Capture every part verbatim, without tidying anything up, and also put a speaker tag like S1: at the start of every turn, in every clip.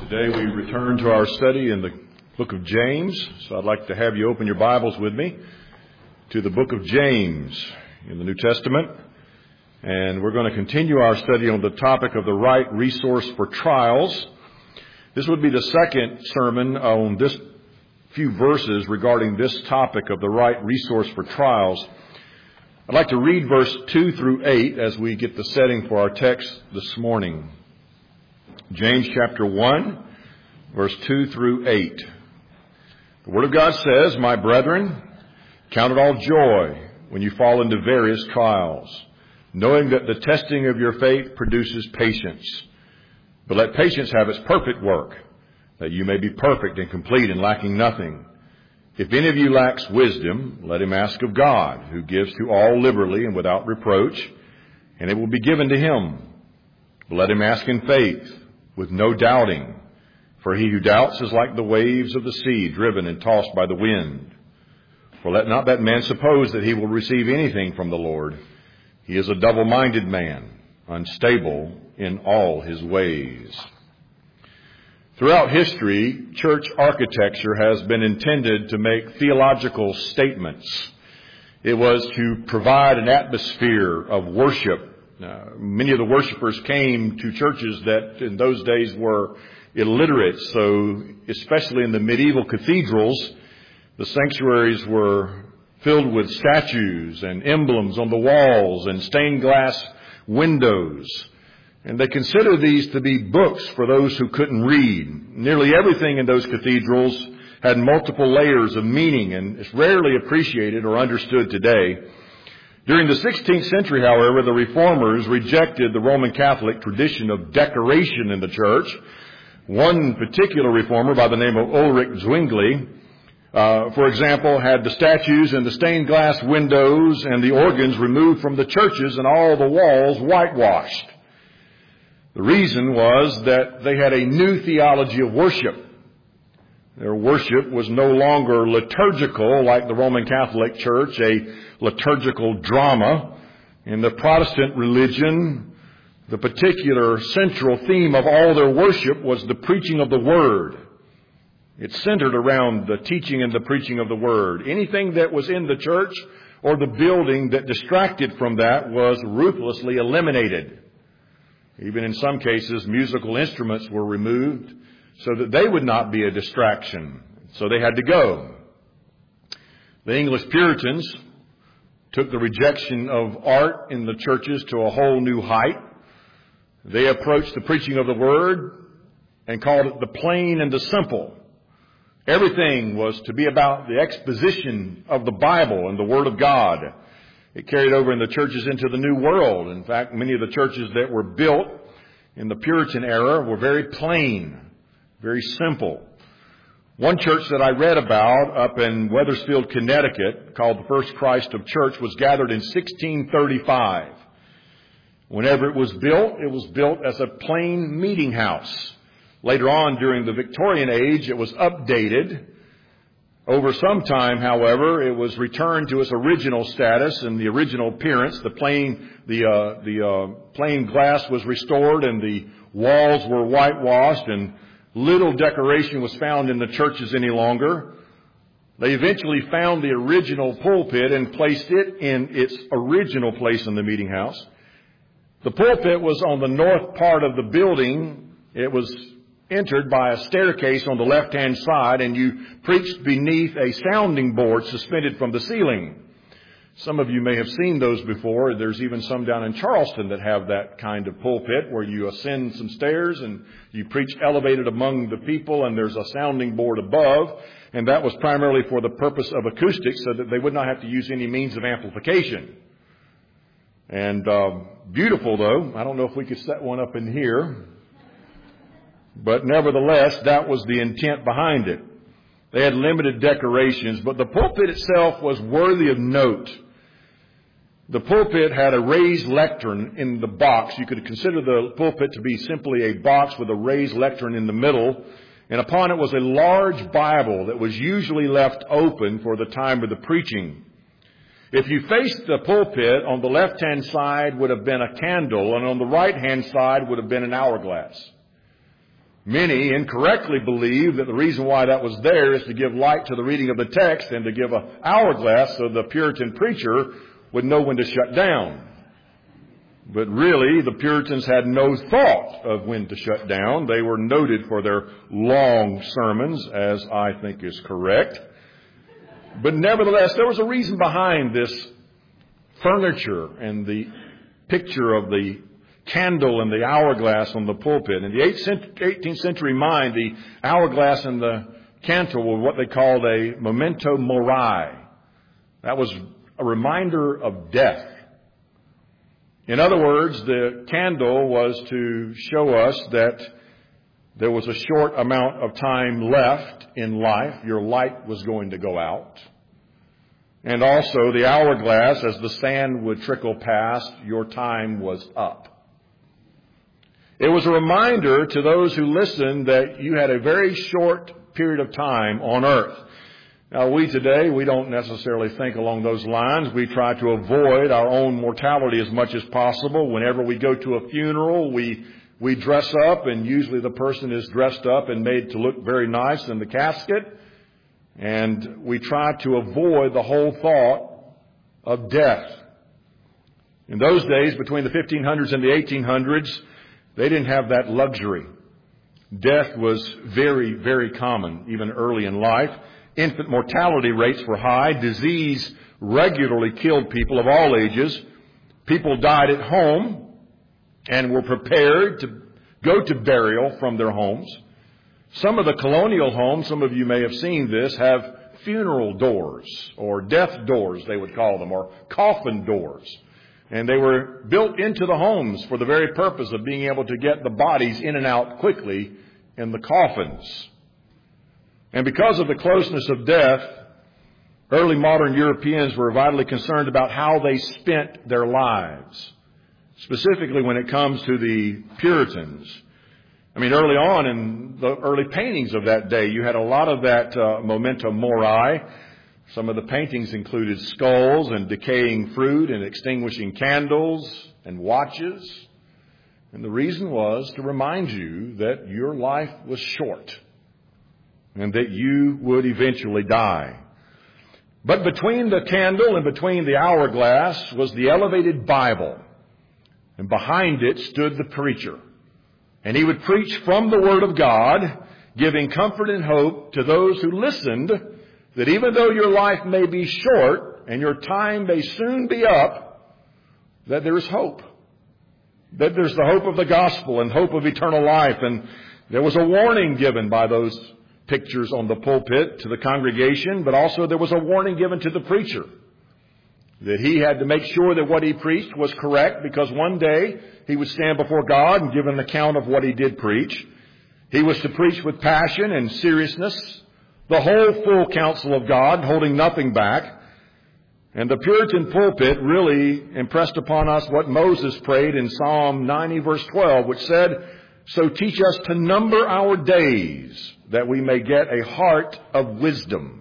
S1: Today we return to our study in the book of James, so I'd like to have you open your Bibles with me to the book of James in the New Testament, and we're going to continue our study on the topic of the right resource for trials. This would be the second sermon on this few verses regarding this topic of the right resource for trials. I'd like to read verse two through eight as we get the setting for our text this morning. James chapter one, verse two through eight. The Word of God says, "My brethren, count it all joy when you fall into various trials, knowing that the testing of your faith produces patience. But let patience have its perfect work, that you may be perfect and complete and lacking nothing. If any of you lacks wisdom, let him ask of God, who gives to all liberally and without reproach, and it will be given to him. But let him ask in faith, with no doubting. For he who doubts is like the waves of the sea, driven and tossed by the wind. For let not that man suppose that he will receive anything from the Lord. He is a double-minded man, unstable in all his ways." Throughout history, church architecture has been intended to make theological statements. It was to provide an atmosphere of worship. Uh, many of the worshipers came to churches that in those days were illiterate, so especially in the medieval cathedrals, the sanctuaries were filled with statues and emblems on the walls and stained glass windows. And they considered these to be books for those who couldn't read. Nearly everything in those cathedrals had multiple layers of meaning, and it's rarely appreciated or understood today. During the sixteenth century, however, the Reformers rejected the Roman Catholic tradition of decoration in the church. One particular reformer by the name of Ulrich Zwingli, uh, for example, had the statues and the stained glass windows and the organs removed from the churches and all the walls whitewashed. The reason was that they had a new theology of worship. Their worship was no longer liturgical like the Roman Catholic Church, a liturgical drama. In the Protestant religion, the particular central theme of all their worship was the preaching of the Word. It centered around the teaching and the preaching of the Word. Anything that was in the church or the building that distracted from that was ruthlessly eliminated. Even in some cases, musical instruments were removed so that they would not be a distraction. So they had to go. The English Puritans took the rejection of art in the churches to a whole new height. They approached the preaching of the Word and called it the plain and the simple. Everything was to be about the exposition of the Bible and the Word of God. It carried over in the churches into the New World. In fact, many of the churches that were built in the Puritan era were very plain, very simple. One church that I read about up in Wethersfield, Connecticut, called the First Christ of Church, was gathered in sixteen thirty-five. Whenever it was built, it was built as a plain meeting house. Later on, during the Victorian age, it was updated. Over some time, however, it was returned to its original status and the original appearance. The plain, the uh, the uh, plain glass was restored, and the walls were whitewashed, and little decoration was found in the churches any longer. They eventually found the original pulpit and placed it in its original place in the meeting house. The pulpit was on the north part of the building. It was entered by a staircase on the left-hand side, and you preached beneath a sounding board suspended from the ceiling. Some of you may have seen those before. There's even some down in Charleston that have that kind of pulpit where you ascend some stairs and you preach elevated among the people, and there's a sounding board above, and that was primarily for the purpose of acoustics so that they would not have to use any means of amplification. And uh, beautiful, though. I don't know if we could set one up in here. But nevertheless, that was the intent behind it. They had limited decorations, but the pulpit itself was worthy of note. The pulpit had a raised lectern in the box. You could consider the pulpit to be simply a box with a raised lectern in the middle. And upon it was a large Bible that was usually left open for the time of the preaching. If you faced the pulpit, on the left-hand side would have been a candle, and on the right-hand side would have been an hourglass. Many incorrectly believe that the reason why that was there is to give light to the reading of the text and to give an hourglass so the Puritan preacher would know when to shut down. But really, the Puritans had no thought of when to shut down. They were noted for their long sermons, as I think is correct. But nevertheless, there was a reason behind this furniture and the picture of the candle and the hourglass on the pulpit. In the eighteenth century mind, the hourglass and the candle were what they called a memento mori. That was a reminder of death. In other words, the candle was to show us that there was a short amount of time left in life. Your light was going to go out. And also the hourglass, as the sand would trickle past, your time was up. It was a reminder to those who listened that you had a very short period of time on earth. Now, we today, we don't necessarily think along those lines. We try to avoid our own mortality as much as possible. Whenever we go to a funeral, we we dress up, and usually the person is dressed up and made to look very nice in the casket. And we try to avoid the whole thought of death. In those days, between the fifteen hundreds and the eighteen hundreds, they didn't have that luxury. Death was very, very common, even early in life. Infant mortality rates were high. Disease regularly killed people of all ages. People died at home and were prepared to go to burial from their homes. Some of the colonial homes, some of you may have seen this, have funeral doors, or death doors, they would call them, or coffin doors. And they were built into the homes for the very purpose of being able to get the bodies in and out quickly in the coffins. And because of the closeness of death, early modern Europeans were vitally concerned about how they spent their lives, specifically when it comes to the Puritans. I mean, early on in the early paintings of that day, you had a lot of that uh, memento mori. Some of the paintings included skulls and decaying fruit and extinguishing candles and watches. And the reason was to remind you that your life was short and that you would eventually die. But between the candle and between the hourglass was the elevated Bible. And behind it stood the preacher. And he would preach from the Word of God, giving comfort and hope to those who listened, that even though your life may be short and your time may soon be up, that there is hope. That there's the hope of the gospel and hope of eternal life. And there was a warning given by those pictures on the pulpit to the congregation, but also there was a warning given to the preacher that he had to make sure that what he preached was correct, because one day he would stand before God and give an account of what he did preach. He was to preach with passion and seriousness, the whole full counsel of God, holding nothing back. And the Puritan pulpit really impressed upon us what Moses prayed in Psalm ninety, verse twelve, which said, "So teach us to number our days, that we may get a heart of wisdom."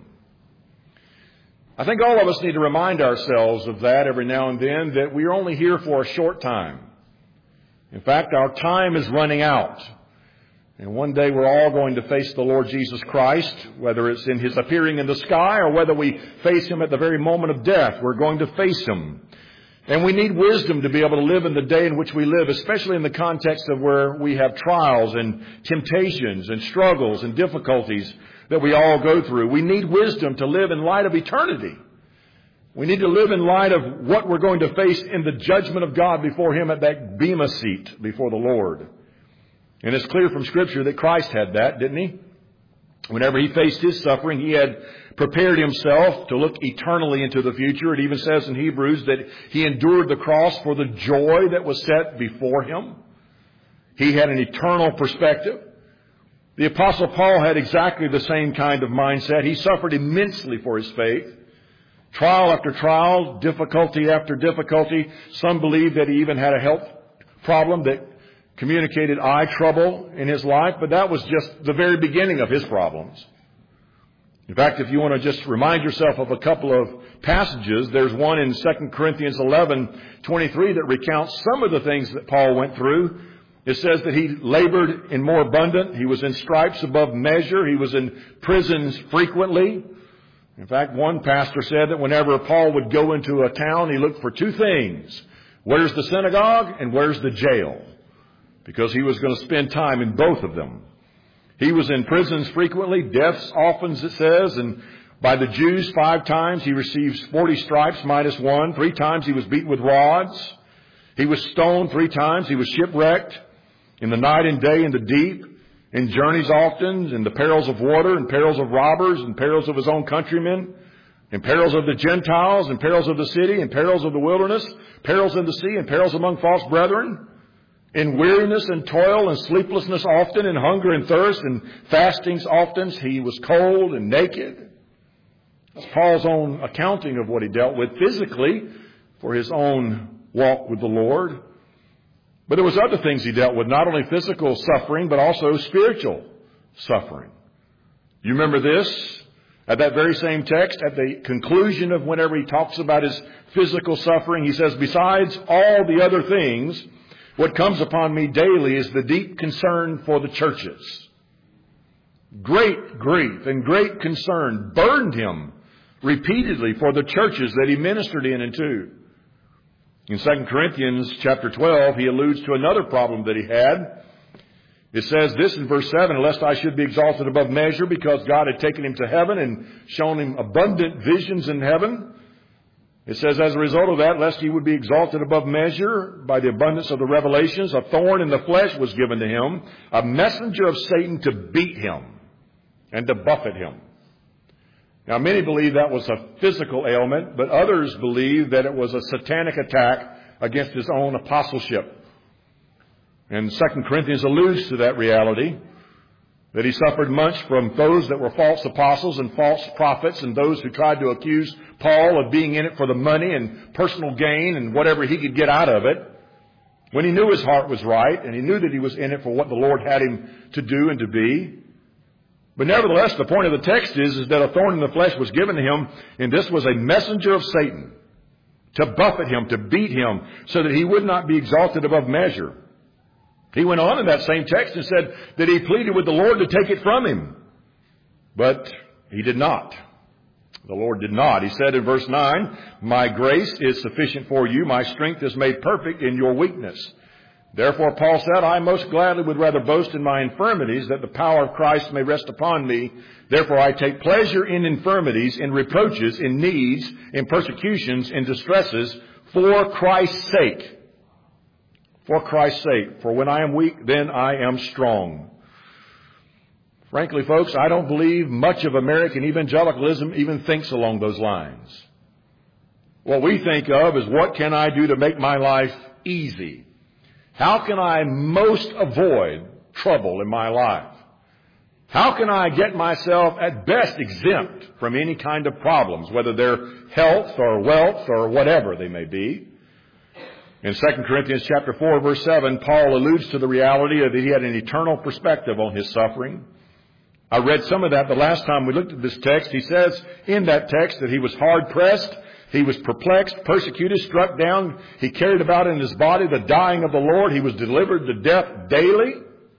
S1: I think all of us need to remind ourselves of that every now and then, that we are only here for a short time. In fact, our time is running out. And one day we're all going to face the Lord Jesus Christ, whether it's in His appearing in the sky or whether we face Him at the very moment of death. We're going to face Him. And we need wisdom to be able to live in the day in which we live, especially in the context of where we have trials and temptations and struggles and difficulties that we all go through. We need wisdom to live in light of eternity. We need to live in light of what we're going to face in the judgment of God before Him at that bema seat before the Lord. And it's clear from Scripture that Christ had that, didn't He? Whenever He faced His suffering, He had prepared Himself to look eternally into the future. It even says in Hebrews that He endured the cross for the joy that was set before Him. He had an eternal perspective. The Apostle Paul had exactly the same kind of mindset. He suffered immensely for his faith. Trial after trial, difficulty after difficulty. Some believe that he even had a health problem that communicated eye trouble in his life, but that was just the very beginning of his problems. In fact, if you want to just remind yourself of a couple of passages, there's one in Second Corinthians eleven twenty-three that recounts some of the things that Paul went through. It says that he labored in more abundant. He was in stripes above measure. He was in prisons frequently. In fact, one pastor said that whenever Paul would go into a town, he looked for two things. Where's the synagogue and where's the jail? Because he was going to spend time in both of them. He was in prisons frequently, deaths often, it says, and by the Jews five times he receives forty stripes minus one. Three times he was beaten with rods. He was stoned three times. He was shipwrecked in the night and day in the deep, in journeys often, in the perils of water, and perils of robbers, and perils of his own countrymen, in perils of the Gentiles, and perils of the city, and perils of the wilderness, perils in the sea, and perils among false brethren, in weariness and toil and sleeplessness often, in hunger and thirst, and fastings often. He was cold and naked. That's Paul's own accounting of what he dealt with physically for his own walk with the Lord. But there was other things he dealt with, not only physical suffering, but also spiritual suffering. You remember this? At that very same text, at the conclusion of whenever he talks about his physical suffering, he says, besides all the other things, what comes upon me daily is the deep concern for the churches. Great grief and great concern burdened him repeatedly for the churches that he ministered in and to. In Second Corinthians chapter twelve, he alludes to another problem that he had. It says this in verse seven, lest I should be exalted above measure because God had taken him to heaven and shown him abundant visions in heaven. It says, as a result of that, lest he would be exalted above measure by the abundance of the revelations, a thorn in the flesh was given to him, a messenger of Satan to beat him and to buffet him. Now, many believe that was a physical ailment, but others believe that it was a satanic attack against his own apostleship. And Second Corinthians alludes to that reality, that he suffered much from those that were false apostles and false prophets and those who tried to accuse Paul of being in it for the money and personal gain and whatever he could get out of it, when he knew his heart was right and he knew that he was in it for what the Lord had him to do and to be. But nevertheless, the point of the text is, is that a thorn in the flesh was given to him, and this was a messenger of Satan to buffet him, to beat him, so that he would not be exalted above measure. He went on in that same text and said that he pleaded with the Lord to take it from him. But he did not. The Lord did not. He said in verse nine, my grace is sufficient for you. My strength is made perfect in your weakness. Therefore, Paul said, I most gladly would rather boast in my infirmities, that the power of Christ may rest upon me. Therefore, I take pleasure in infirmities, in reproaches, in needs, in persecutions, in distresses, for Christ's sake. For Christ's sake. For when I am weak, then I am strong. Frankly, folks, I don't believe much of American evangelicalism even thinks along those lines. What we think of is, what can I do to make my life easy? How can I most avoid trouble in my life? How can I get myself at best exempt from any kind of problems, whether they're health or wealth or whatever they may be? In Second Corinthians chapter four, verse seven, Paul alludes to the reality that he had an eternal perspective on his suffering. I read some of that the last time we looked at this text. He says in that text that he was hard pressed. He was perplexed, persecuted, struck down. He carried about in his body the dying of the Lord. He was delivered to death daily.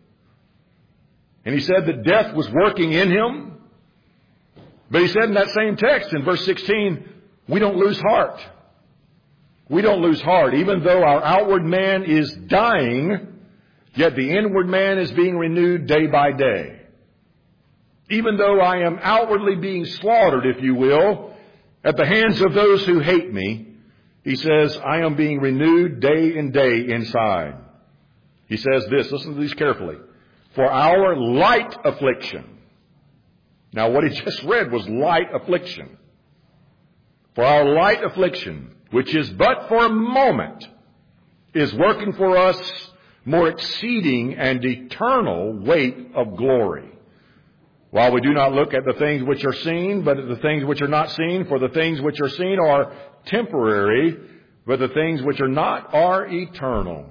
S1: And he said that death was working in him. But he said in that same text in verse sixteen, we don't lose heart. We don't lose heart. Even though our outward man is dying, yet the inward man is being renewed day by day. Even though I am outwardly being slaughtered, if you will, at the hands of those who hate me, he says, I am being renewed day and day inside. He says this, listen to these carefully. For our light affliction. Now what he just read was light affliction. For our light affliction, which is but for a moment, is working for us more exceeding and eternal weight of glory. While we do not look at the things which are seen, but at the things which are not seen, for the things which are seen are temporary, but the things which are not are eternal.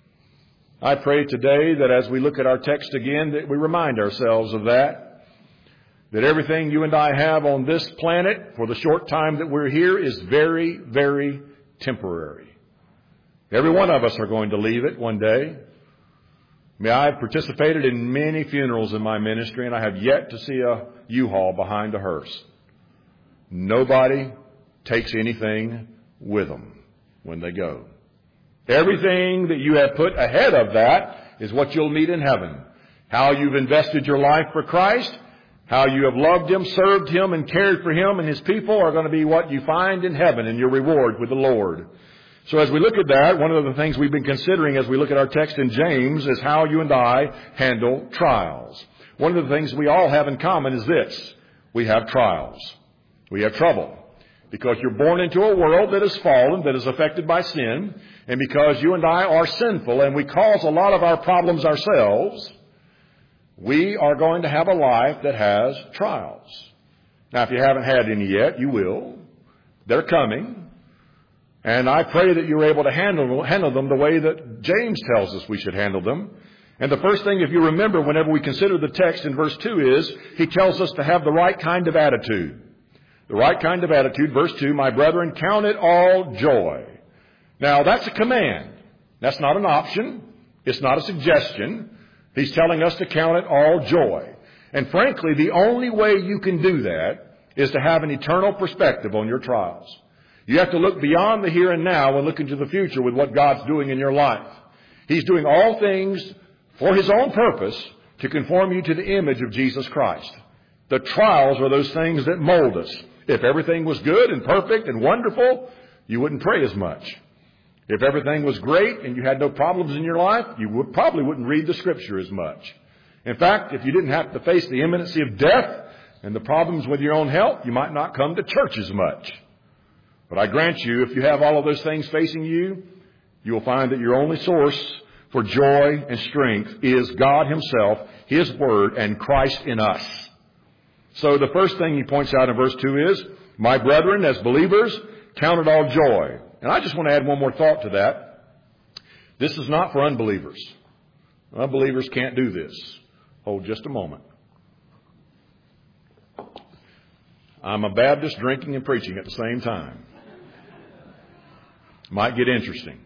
S1: I pray today that as we look at our text again, that we remind ourselves of that, that everything you and I have on this planet for the short time that we're here is very, very temporary. Every one of us are going to leave it one day. I mean, I've participated in many funerals in my ministry, and I have yet to see a U-Haul behind a hearse. Nobody takes anything with them when they go. Everything that you have put ahead of that is what you'll meet in heaven. How you've invested your life for Christ, how you have loved Him, served Him, and cared for Him and His people are going to be what you find in heaven in your reward with the Lord. So as we look at that, one of the things we've been considering as we look at our text in James is how you and I handle trials. One of the things we all have in common is this. We have trials. We have trouble. Because you're born into a world that is fallen, that is affected by sin, and because you and I are sinful and we cause a lot of our problems ourselves, we are going to have a life that has trials. Now, if you haven't had any yet, you will. They're coming. And I pray that you're able to handle, handle them the way that James tells us we should handle them. And the first thing, if you remember, whenever we consider the text in verse two is, he tells us to have the right kind of attitude. The right kind of attitude, verse two, my brethren, count it all joy. Now, that's a command. That's not an option. It's not a suggestion. He's telling us to count it all joy. And frankly, the only way you can do that is to have an eternal perspective on your trials. You have to look beyond the here and now and look into the future with what God's doing in your life. He's doing all things for His own purpose to conform you to the image of Jesus Christ. The trials are those things that mold us. If everything was good and perfect and wonderful, you wouldn't pray as much. If everything was great and you had no problems in your life, you would probably wouldn't read the Scripture as much. In fact, if you didn't have to face the imminency of death and the problems with your own health, you might not come to church as much. But I grant you, if you have all of those things facing you, you will find that your only source for joy and strength is God Himself, His Word, and Christ in us. So the first thing he points out in verse two is, my brethren, as believers, count it all joy. And I just want to add one more thought to that. This is not for unbelievers. Unbelievers can't do this. Hold just a moment. I'm a Baptist drinking and preaching at the same time. Might get interesting.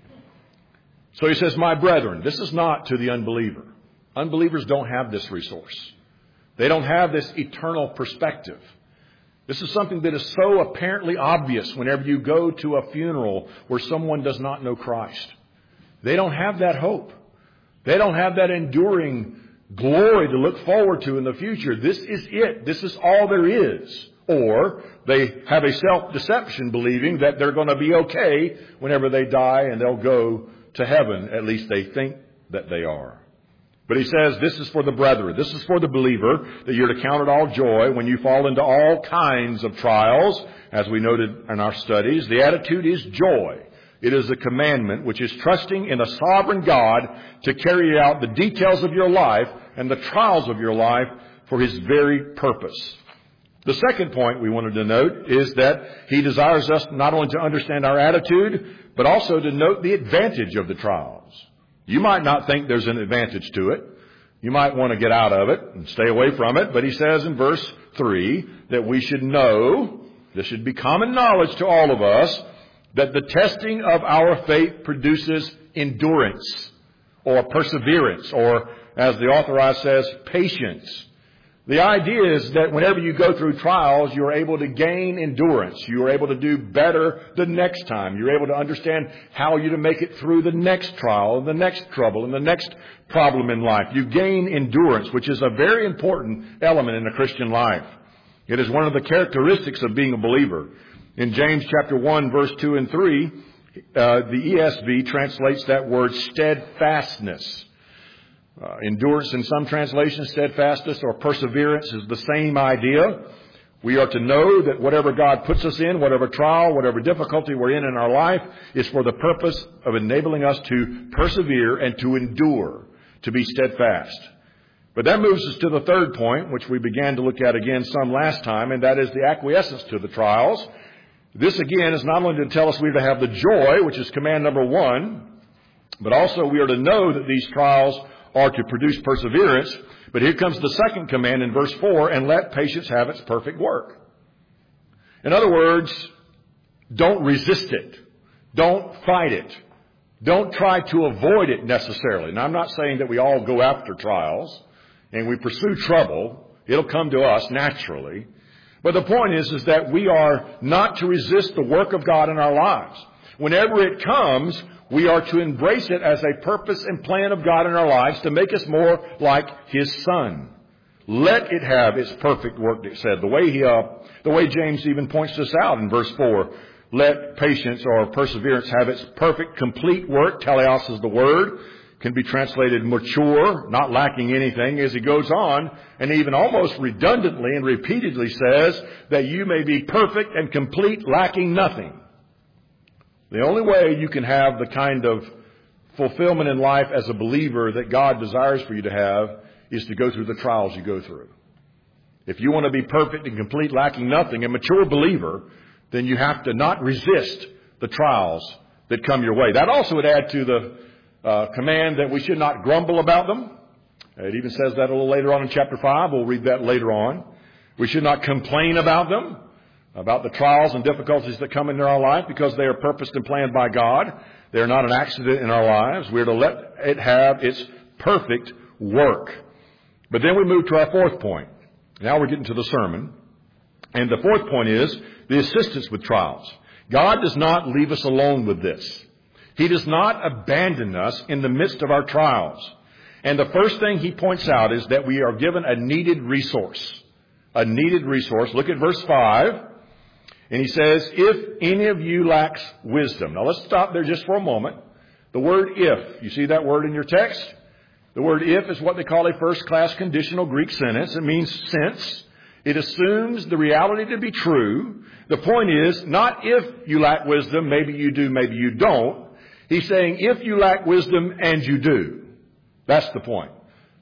S1: So he says, my brethren, this is not to the unbeliever. Unbelievers don't have this resource. They don't have this eternal perspective. This is something that is so apparently obvious whenever you go to a funeral where someone does not know Christ. They don't have that hope. They don't have that enduring glory to look forward to in the future. This is it. This is all there is. Or they have a self-deception believing that they're going to be okay whenever they die and they'll go to heaven. At least they think that they are. But he says this is for the brethren. This is for the believer, that you're to count it all joy when you fall into all kinds of trials. As we noted in our studies, the attitude is joy. It is a commandment which is trusting in a sovereign God to carry out the details of your life and the trials of your life for His very purpose. The second point we wanted to note is that he desires us not only to understand our attitude, but also to note the advantage of the trials. You might not think there's an advantage to it. You might want to get out of it and stay away from it. But he says in verse three that we should know, this should be common knowledge to all of us, that the testing of our faith produces endurance or perseverance, or as the authorized says, patience. The idea is that whenever you go through trials, you're able to gain endurance. You're able to do better the next time. You're able to understand how you're to make it through the next trial, and the next trouble, and the next problem in life. You gain endurance, which is a very important element in a Christian life. It is one of the characteristics of being a believer. In James chapter one, verse two and three, uh, the E S V translates that word steadfastness. Uh, endurance in some translations, steadfastness or perseverance is the same idea. We are to know that whatever God puts us in, whatever trial, whatever difficulty we're in in our life, is for the purpose of enabling us to persevere and to endure, to be steadfast. But that moves us to the third point, which we began to look at again some last time, and that is the acquiescence to the trials. This again is not only to tell us we are to have the joy, which is command number one, but also we are to know that these trials are to produce perseverance. But here comes the second command in verse four, and let patience have its perfect work. In other words, don't resist it. Don't fight it. Don't try to avoid it necessarily. Now, I'm not saying that we all go after trials and we pursue trouble. It'll come to us naturally. But the point is, is that we are not to resist the work of God in our lives. Whenever it comes, we are to embrace it as a purpose and plan of God in our lives to make us more like His Son. Let it have its perfect work, it said. The way he, uh, the way James even points this out in verse four. Let patience or perseverance have its perfect, complete work. Teleos is the word. Can be translated mature, not lacking anything, as he goes on, and even almost redundantly and repeatedly says that you may be perfect and complete, lacking nothing. The only way you can have the kind of fulfillment in life as a believer that God desires for you to have is to go through the trials you go through. If you want to be perfect and complete, lacking nothing, a mature believer, then you have to not resist the trials that come your way. That also would add to the uh, command that we should not grumble about them. It even says that a little later on in chapter five. We'll read that later on. We should not complain about them, about the trials and difficulties that come into our life, because they are purposed and planned by God. They are not an accident in our lives. We are to let it have its perfect work. But then we move to our fourth point. Now we're getting to the sermon. And the fourth point is the assistance with trials. God does not leave us alone with this. He does not abandon us in the midst of our trials. And the first thing he points out is that we are given a needed resource. A needed resource. Look at verse five. And he says, if any of you lacks wisdom. Now let's stop there just for a moment. The word if. You see that word in your text? The word if is what they call a first-class conditional Greek sentence. It means since. It assumes the reality to be true. The point is, not if you lack wisdom, maybe you do, maybe you don't. He's saying if you lack wisdom and you do. That's the point.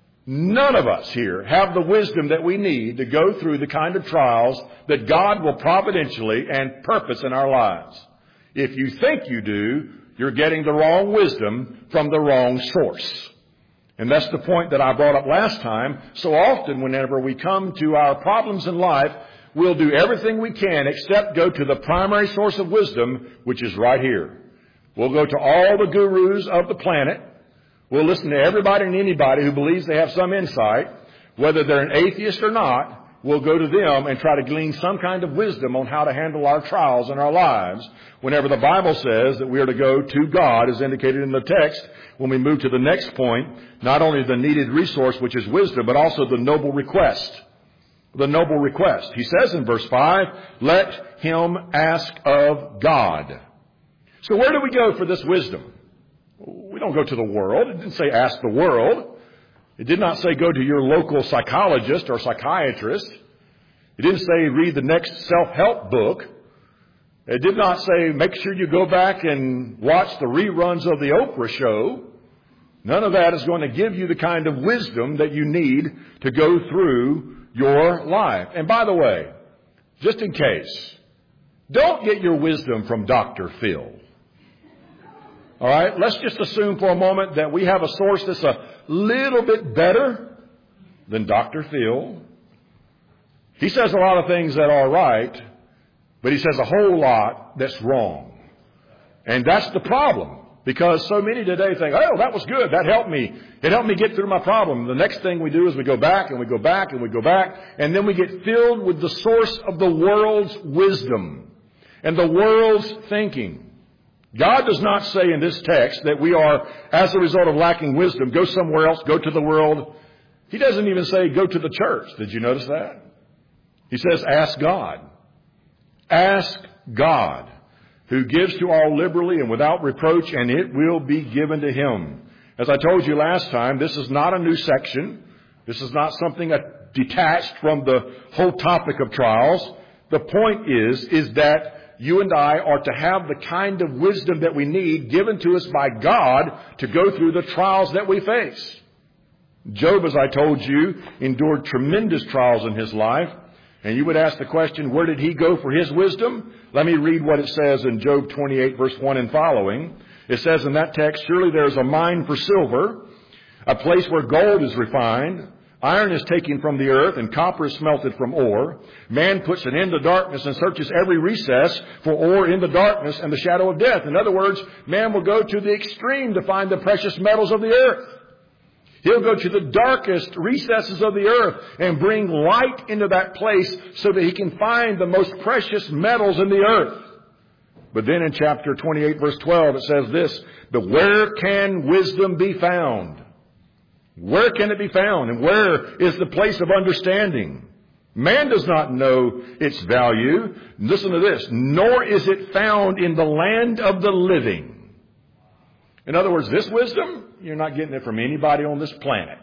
S1: None of us here have the wisdom that we need to go through the kind of trials that God will providentially and purpose in our lives. If you think you do, you're getting the wrong wisdom from the wrong source. And that's the point that I brought up last time. So often whenever we come to our problems in life, we'll do everything we can except go to the primary source of wisdom, which is right here. We'll go to all the gurus of the planet. We'll listen to everybody and anybody who believes they have some insight. Whether they're an atheist or not, we'll go to them and try to glean some kind of wisdom on how to handle our trials in our lives. Whenever the Bible says that we are to go to God, as indicated in the text, when we move to the next point, not only the needed resource, which is wisdom, but also the noble request. The noble request. He says in verse five, let him ask of God. So where do we go for this wisdom? We don't go to the world. It didn't say ask the world. It did not say go to your local psychologist or psychiatrist. It didn't say read the next self-help book. It did not say make sure you go back and watch the reruns of the Oprah show. None of that is going to give you the kind of wisdom that you need to go through your life. And by the way, just in case, don't get your wisdom from Doctor Phil. All right, let's just assume for a moment that we have a source that's a little bit better than Doctor Phil. He says a lot of things that are right, but he says a whole lot that's wrong. And that's the problem, because so many today think, oh, that was good. That helped me. It helped me get through my problem. The next thing we do is we go back and we go back and we go back, and then we get filled with the source of the world's wisdom and the world's thinking. God does not say in this text that we are, as a result of lacking wisdom, go somewhere else, go to the world. He doesn't even say go to the church. Did you notice that? He says ask God. Ask God, who gives to all liberally and without reproach, and it will be given to him. As I told you last time, this is not a new section. This is not something detached from the whole topic of trials. The point is, is that you and I are to have the kind of wisdom that we need given to us by God to go through the trials that we face. Job, as I told you, endured tremendous trials in his life. And you would ask the question, where did he go for his wisdom? Let me read what it says in Job twenty-eight, verse one and following. It says in that text, surely there is a mine for silver, a place where gold is refined, Iron is taken from the earth, and copper is smelted from ore. Man puts an end to darkness and searches every recess for ore in the darkness and the shadow of death. In other words, man will go to the extreme to find the precious metals of the earth. He'll go to the darkest recesses of the earth and bring light into that place so that he can find the most precious metals in the earth. But then in chapter twenty-eight, verse twelve, it says this, "But where can wisdom be found?" Where can it be found? And where is the place of understanding? Man does not know its value. Listen to this. Nor is it found in the land of the living. In other words, this wisdom, you're not getting it from anybody on this planet.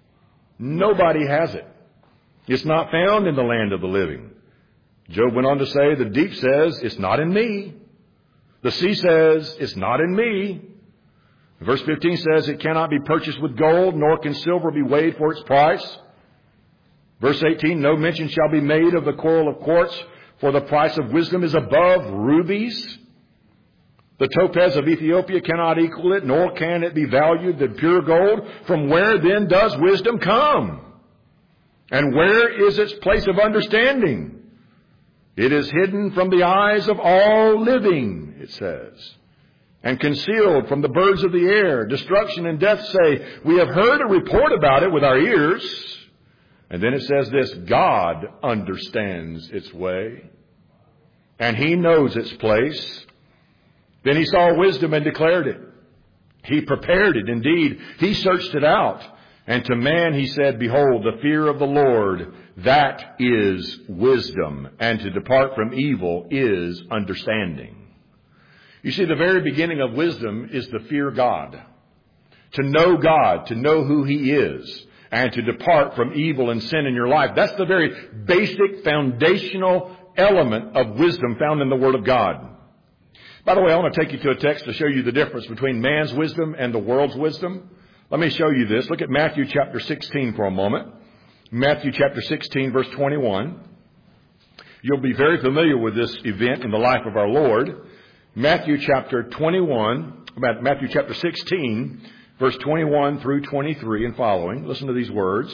S1: Nobody has it. It's not found in the land of the living. Job went on to say, the deep says, it's not in me. The sea says, it's not in me. Verse fifteen says, it cannot be purchased with gold, nor can silver be weighed for its price. Verse eighteen, no mention shall be made of the coral of quartz, for the price of wisdom is above rubies. The topaz of Ethiopia cannot equal it, nor can it be valued than pure gold. From where then does wisdom come? And where is its place of understanding? It is hidden from the eyes of all living, it says, and concealed from the birds of the air. Destruction and death say, we have heard a report about it with our ears. And then it says this, God understands its way, and He knows its place. Then He saw wisdom and declared it. He prepared it. Indeed, He searched it out. And to man He said, behold, the fear of the Lord, that is wisdom. And to depart from evil is understanding. You see, the very beginning of wisdom is to fear God. To know God, to know who He is, and to depart from evil and sin in your life. That's the very basic, foundational element of wisdom found in the Word of God. By the way, I want to take you to a text to show you the difference between man's wisdom and the world's wisdom. Let me show you this. Look at Matthew chapter sixteen for a moment. Matthew chapter sixteen, verse twenty-one. You'll be very familiar with this event in the life of our Lord. Matthew chapter twenty-one, Matthew chapter sixteen, verse twenty-one through twenty-three and following. Listen to these words.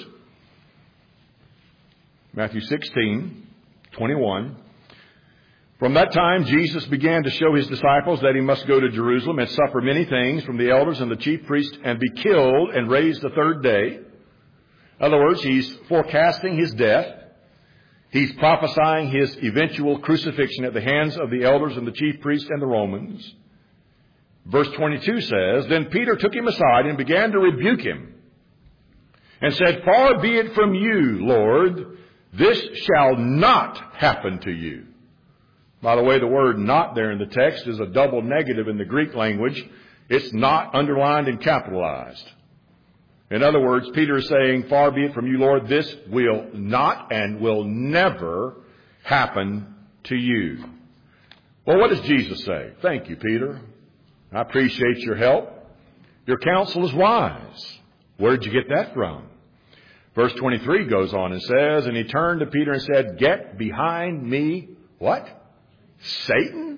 S1: Matthew sixteen, twenty-one. From that time, Jesus began to show His disciples that He must go to Jerusalem and suffer many things from the elders and the chief priests and be killed and raised the third day. In other words, He's forecasting His death. He's prophesying His eventual crucifixion at the hands of the elders and the chief priests and the Romans. Verse twenty-two says, then Peter took Him aside and began to rebuke Him and said, far be it from you, Lord, this shall not happen to you. By the way, the word not there in the text is a double negative in the Greek language. It's not underlined and capitalized. In other words, Peter is saying, far be it from you, Lord, this will not and will never happen to you. Well, what does Jesus say? Thank you, Peter. I appreciate your help. Your counsel is wise. Where did you get that from? Verse twenty-three goes on and says, and He turned to Peter and said, get behind me, what? Satan?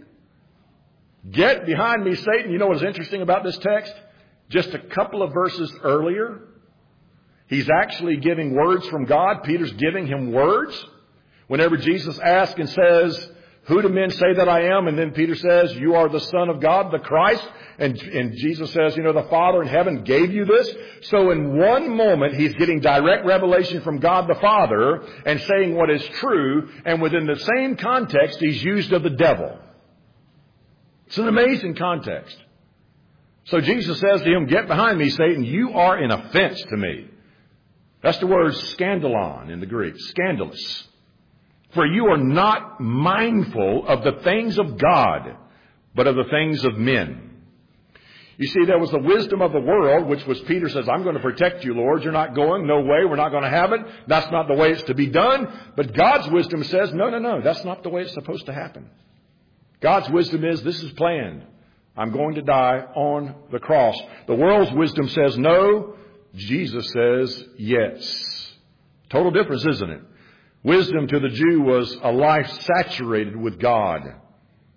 S1: Get behind me, Satan. You know what is interesting about this text? Just a couple of verses earlier, He's actually giving words from God. Peter's giving him words. Whenever Jesus asks and says, who do men say that I am? And then Peter says, you are the Son of God, the Christ. And, and Jesus says, you know, the Father in heaven gave you this. So in one moment, He's getting direct revelation from God the Father and saying what is true. And within the same context, He's used of the devil. It's an amazing context. So Jesus says to him, get behind me, Satan. You are an offense to me. That's the word scandalon in the Greek. Scandalous. For you are not mindful of the things of God, but of the things of men. You see, there was the wisdom of the world, which was Peter says, I'm going to protect you, Lord. You're not going. No way. We're not going to have it. That's not the way it's to be done. But God's wisdom says, no, no, no. That's not the way it's supposed to happen. God's wisdom is, this is planned. I'm going to die on the cross. The world's wisdom says no. Jesus says yes. Total difference, isn't it? Wisdom to the Jew was a life saturated with God.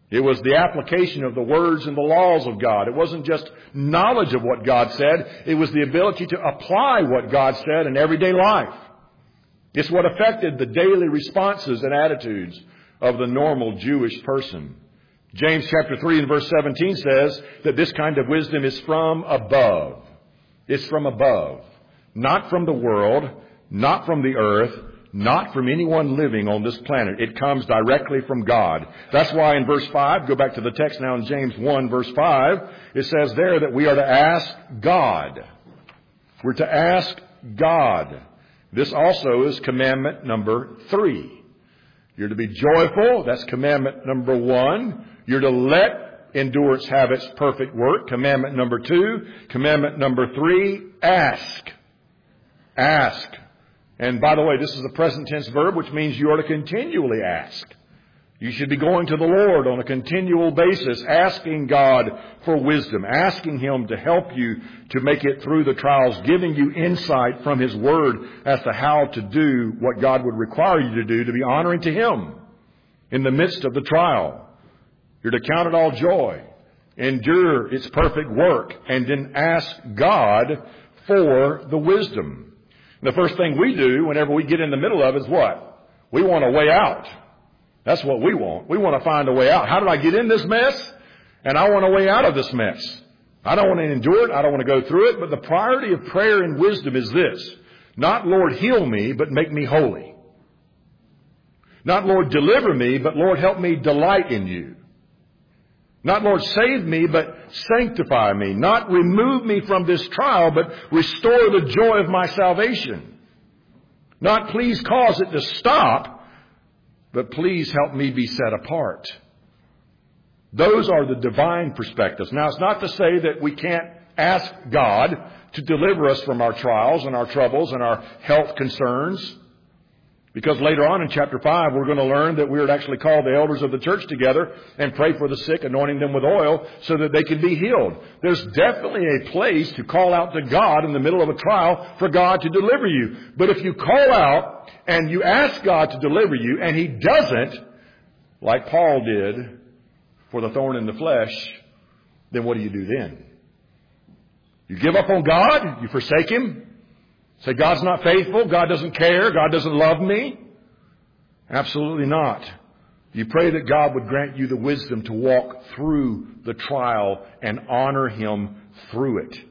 S1: It was the application of the words and the laws of God. It wasn't just knowledge of what God said. It was the ability to apply what God said in everyday life. It's what affected the daily responses and attitudes of the normal Jewish person. James chapter three and verse seventeen says that this kind of wisdom is from above. It's from above. Not from the world, not from the earth, not from anyone living on this planet. It comes directly from God. That's why in verse five, go back to the text now in James one verse five, it says there that we are to ask God. We're to ask God. This also is commandment number three. You're to be joyful. That's commandment number one. You're to let endurance have its perfect work. Commandment number two. Commandment number three, ask. Ask. And by the way, this is a present tense verb, which means you are to continually ask. You should be going to the Lord on a continual basis, asking God for wisdom, asking Him to help you to make it through the trials, giving you insight from His Word as to how to do what God would require you to do to be honoring to Him in the midst of the trial. You're to count it all joy, endure its perfect work, and then ask God for the wisdom. The first thing we do whenever we get in the middle of it is what? We want a way out. That's what we want. We want to find a way out. How did I get in this mess? And I want a way out of this mess. I don't want to endure it. I don't want to go through it. But the priority of prayer and wisdom is this. Not, Lord, heal me, but make me holy. Not, Lord, deliver me, but, Lord, help me delight in you. Not, Lord, save me, but sanctify me. Not remove me from this trial, but restore the joy of my salvation. Not, please cause it to stop, but please help me be set apart. Those are the divine perspectives. Now, it's not to say that we can't ask God to deliver us from our trials and our troubles and our health concerns. Because later on in chapter five, we're going to learn that we are to actually call the elders of the church together and pray for the sick, anointing them with oil so that they can be healed. There's definitely a place to call out to God in the middle of a trial for God to deliver you. But if you call out and you ask God to deliver you and He doesn't, like Paul did for the thorn in the flesh, then what do you do then? You give up on God? You forsake Him? Say, God's not faithful, God doesn't care, God doesn't love me? Absolutely not. You pray that God would grant you the wisdom to walk through the trial and honor Him through it.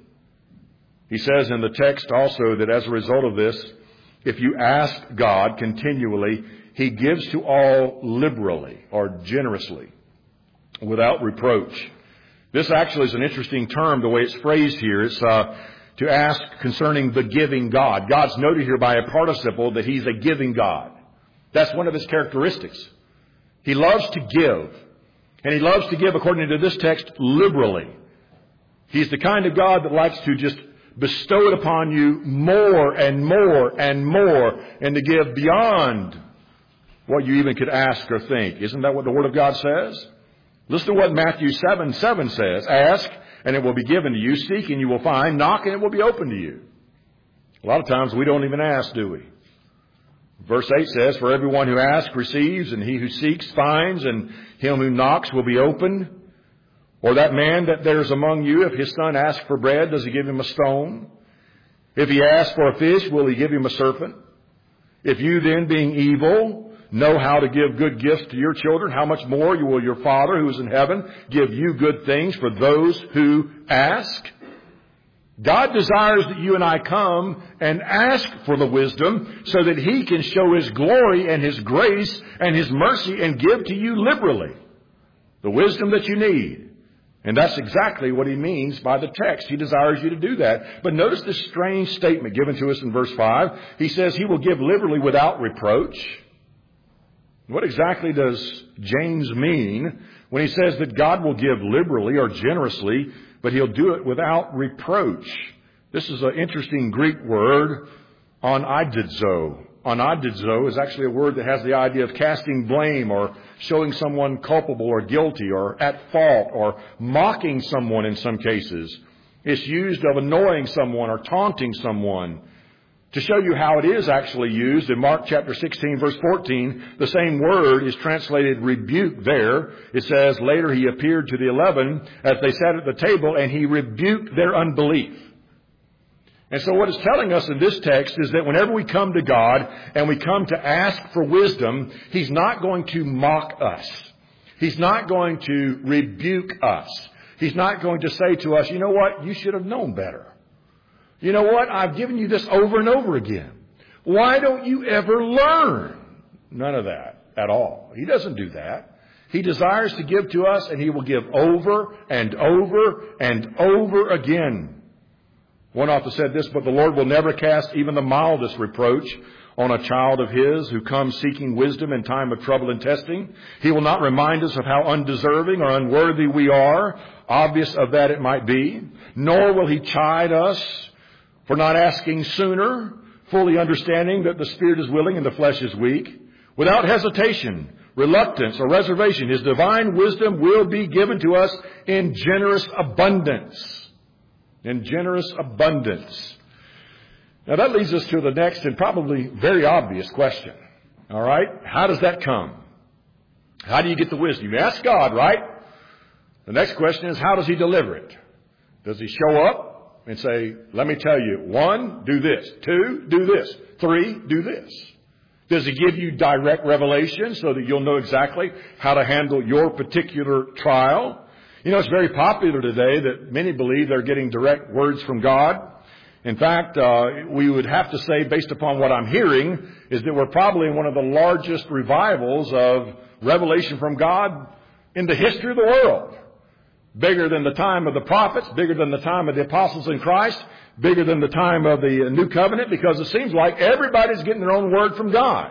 S1: He says in the text also that as a result of this, if you ask God continually, He gives to all liberally or generously, without reproach. This actually is an interesting term, the way it's phrased here. It's uh, to ask concerning the giving God. God's noted here by a participle that He's a giving God. That's one of His characteristics. He loves to give. And He loves to give, according to this text, liberally. He's the kind of God that likes to just bestow it upon you more and more and more, and to give beyond what you even could ask or think. Isn't that what the Word of God says? Listen to what Matthew seven seven says. Ask, and it will be given to you. Seek, and you will find. Knock, and it will be open to you. A lot of times we don't even ask, do we? Verse eight says, for everyone who asks receives, and he who seeks finds, and him who knocks will be opened. Or that man that there's among you, if his son asks for bread, does he give him a stone? If he asks for a fish, will he give him a serpent? If you then, being evil, know how to give good gifts to your children, how much more will your Father who is in heaven give you good things for those who ask? God desires that you and I come and ask for the wisdom so that He can show His glory and His grace and His mercy and give to you liberally the wisdom that you need. And that's exactly what He means by the text. He desires you to do that. But notice this strange statement given to us in verse five. He says He will give liberally without reproach. What exactly does James mean when he says that God will give liberally or generously, but He'll do it without reproach? This is an interesting Greek word, onidizo. Onidizo is actually a word that has the idea of casting blame or showing someone culpable or guilty or at fault or mocking someone in some cases. It's used of annoying someone or taunting someone. To show you how it is actually used, in Mark chapter sixteen, verse fourteen, the same word is translated rebuke there. It says, later he appeared to the eleven as they sat at the table, and he rebuked their unbelief. And so what it's telling us in this text is that whenever we come to God and we come to ask for wisdom, He's not going to mock us. He's not going to rebuke us. He's not going to say to us, you know what, you should have known better. You know what? I've given you this over and over again. Why don't you ever learn? None of that at all. He doesn't do that. He desires to give to us, and He will give over and over and over again. One author said this, but the Lord will never cast even the mildest reproach on a child of His who comes seeking wisdom in time of trouble and testing. He will not remind us of how undeserving or unworthy we are, obvious of that it might be. Nor will He chide us for not asking sooner, fully understanding that the Spirit is willing and the flesh is weak. Without hesitation, reluctance, or reservation, His divine wisdom will be given to us in generous abundance. In generous abundance. Now that leads us to the next and probably very obvious question. All right? How does that come? How do you get the wisdom? You ask God, right? The next question is, how does He deliver it? Does He show up and say, let me tell you, one, do this. Two, do this. Three, do this. Does He give you direct revelation so that you'll know exactly how to handle your particular trial? You know, it's very popular today that many believe they're getting direct words from God. In fact, uh, we would have to say, based upon what I'm hearing, is that we're probably in one of the largest revivals of revelation from God in the history of the world. Bigger than the time of the prophets, bigger than the time of the apostles in Christ, bigger than the time of the new covenant, because it seems like everybody's getting their own word from God.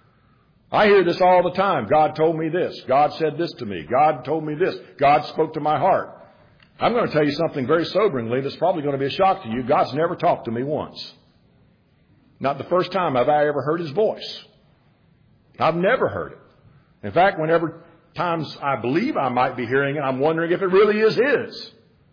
S1: I hear this all the time. God told me this. God said this to me. God told me this. God spoke to my heart. I'm going to tell you something very soberingly that's probably going to be a shock to you. God's never talked to me once. Not the first time have I ever heard His voice. I've never heard it. In fact, whenever times I believe I might be hearing it, I'm wondering if it really is His.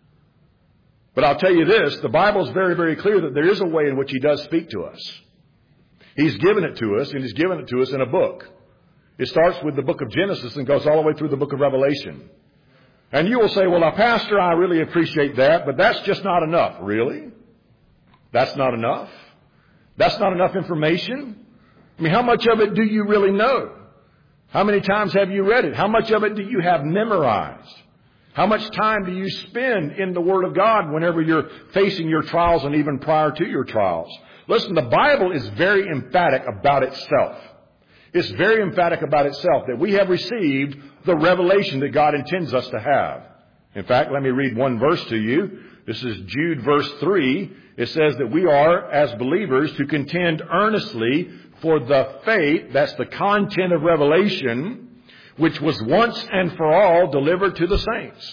S1: But I'll tell you this, the Bible is very, very clear that there is a way in which He does speak to us. He's given it to us, and He's given it to us in a book. It starts with the book of Genesis and goes all the way through the book of Revelation. And you will say, well, now, Pastor, I really appreciate that, but that's just not enough. Really? That's not enough? That's not enough information? I mean, how much of it do you really know? How many times have you read it? How much of it do you have memorized? How much time do you spend in the Word of God whenever you're facing your trials and even prior to your trials? Listen, the Bible is very emphatic about itself. It's very emphatic about itself that we have received the revelation that God intends us to have. In fact, let me read one verse to you. This is Jude verse three. It says that we are, as believers, to contend earnestly for the faith, that's the content of revelation, which was once and for all delivered to the saints.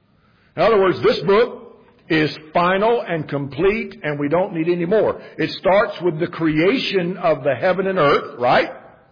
S1: In other words, this book is final and complete, and we don't need any more. It starts with the creation of the heaven and earth, right?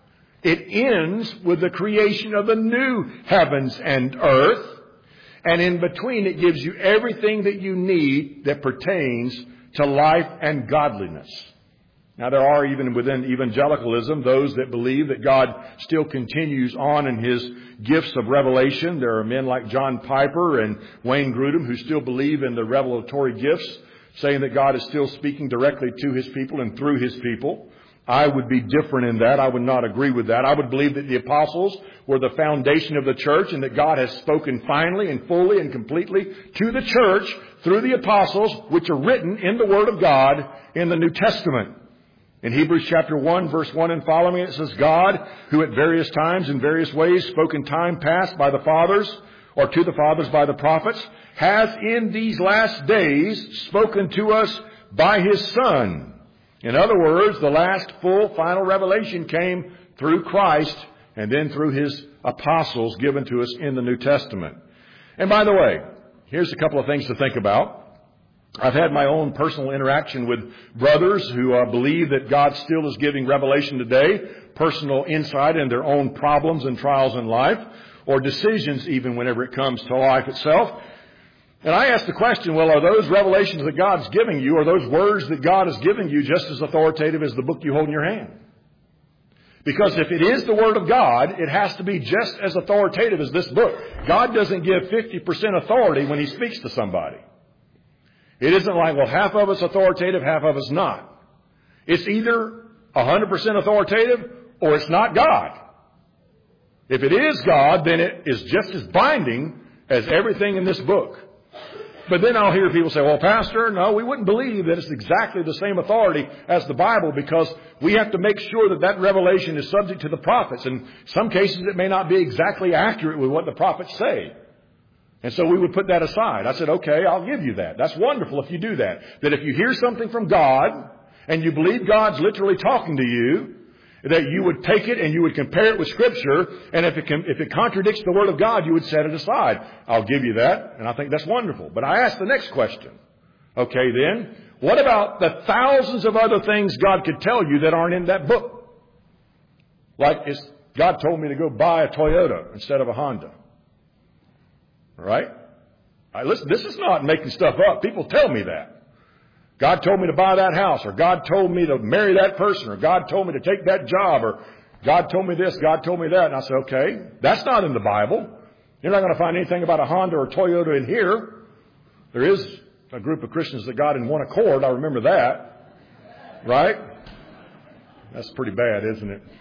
S1: It ends with the creation of the new heavens and earth. And in between, it gives you everything that you need that pertains to life and godliness. Now, there are, even within evangelicalism, those that believe that God still continues on in His gifts of revelation. There are men like John Piper and Wayne Grudem who still believe in the revelatory gifts, saying that God is still speaking directly to His people and through His people. I would be different in that. I would not agree with that. I would believe that the apostles were the foundation of the church and that God has spoken finally and fully and completely to the church through the apostles, which are written in the Word of God in the New Testament. In Hebrews chapter one, verse one and following, it says, God, who at various times in various ways spoke in time past by the fathers, or to the fathers by the prophets, has in these last days spoken to us by His Son. In other words, the last full final revelation came through Christ and then through His apostles given to us in the New Testament. And by the way, here's a couple of things to think about. I've had my own personal interaction with brothers who uh, believe that God still is giving revelation today, personal insight in their own problems and trials in life, or decisions even whenever it comes to life itself. And I ask the question, well, are those revelations that God's giving you, are those words that God is giving you just as authoritative as the book you hold in your hand? Because if it is the Word of God, it has to be just as authoritative as this book. God doesn't give fifty percent authority when He speaks to somebody. It isn't like, well, half of us authoritative, half of us not. It's either one hundred percent authoritative or it's not God. If it is God, then it is just as binding as everything in this book. But then I'll hear people say, well, Pastor, no, we wouldn't believe that it's exactly the same authority as the Bible because we have to make sure that that revelation is subject to the prophets. In some cases, it may not be exactly accurate with what the prophets say. And so we would put that aside. I said, okay, I'll give you that. That's wonderful if you do that. That if you hear something from God and you believe God's literally talking to you, that you would take it and you would compare it with Scripture, and if it can, if it contradicts the Word of God, you would set it aside. I'll give you that, and I think that's wonderful. But I ask the next question. Okay, then, what about the thousands of other things God could tell you that aren't in that book? Like, it's, God told me to go buy a Toyota instead of a Honda. All right? I, listen, this is not making stuff up. People tell me that. God told me to buy that house, or God told me to marry that person, or God told me to take that job, or God told me this, God told me that. And I said, okay, that's not in the Bible. You're not going to find anything about a Honda or a Toyota in here. There is a group of Christians that got in one accord. I remember that. Right? That's pretty bad, isn't it?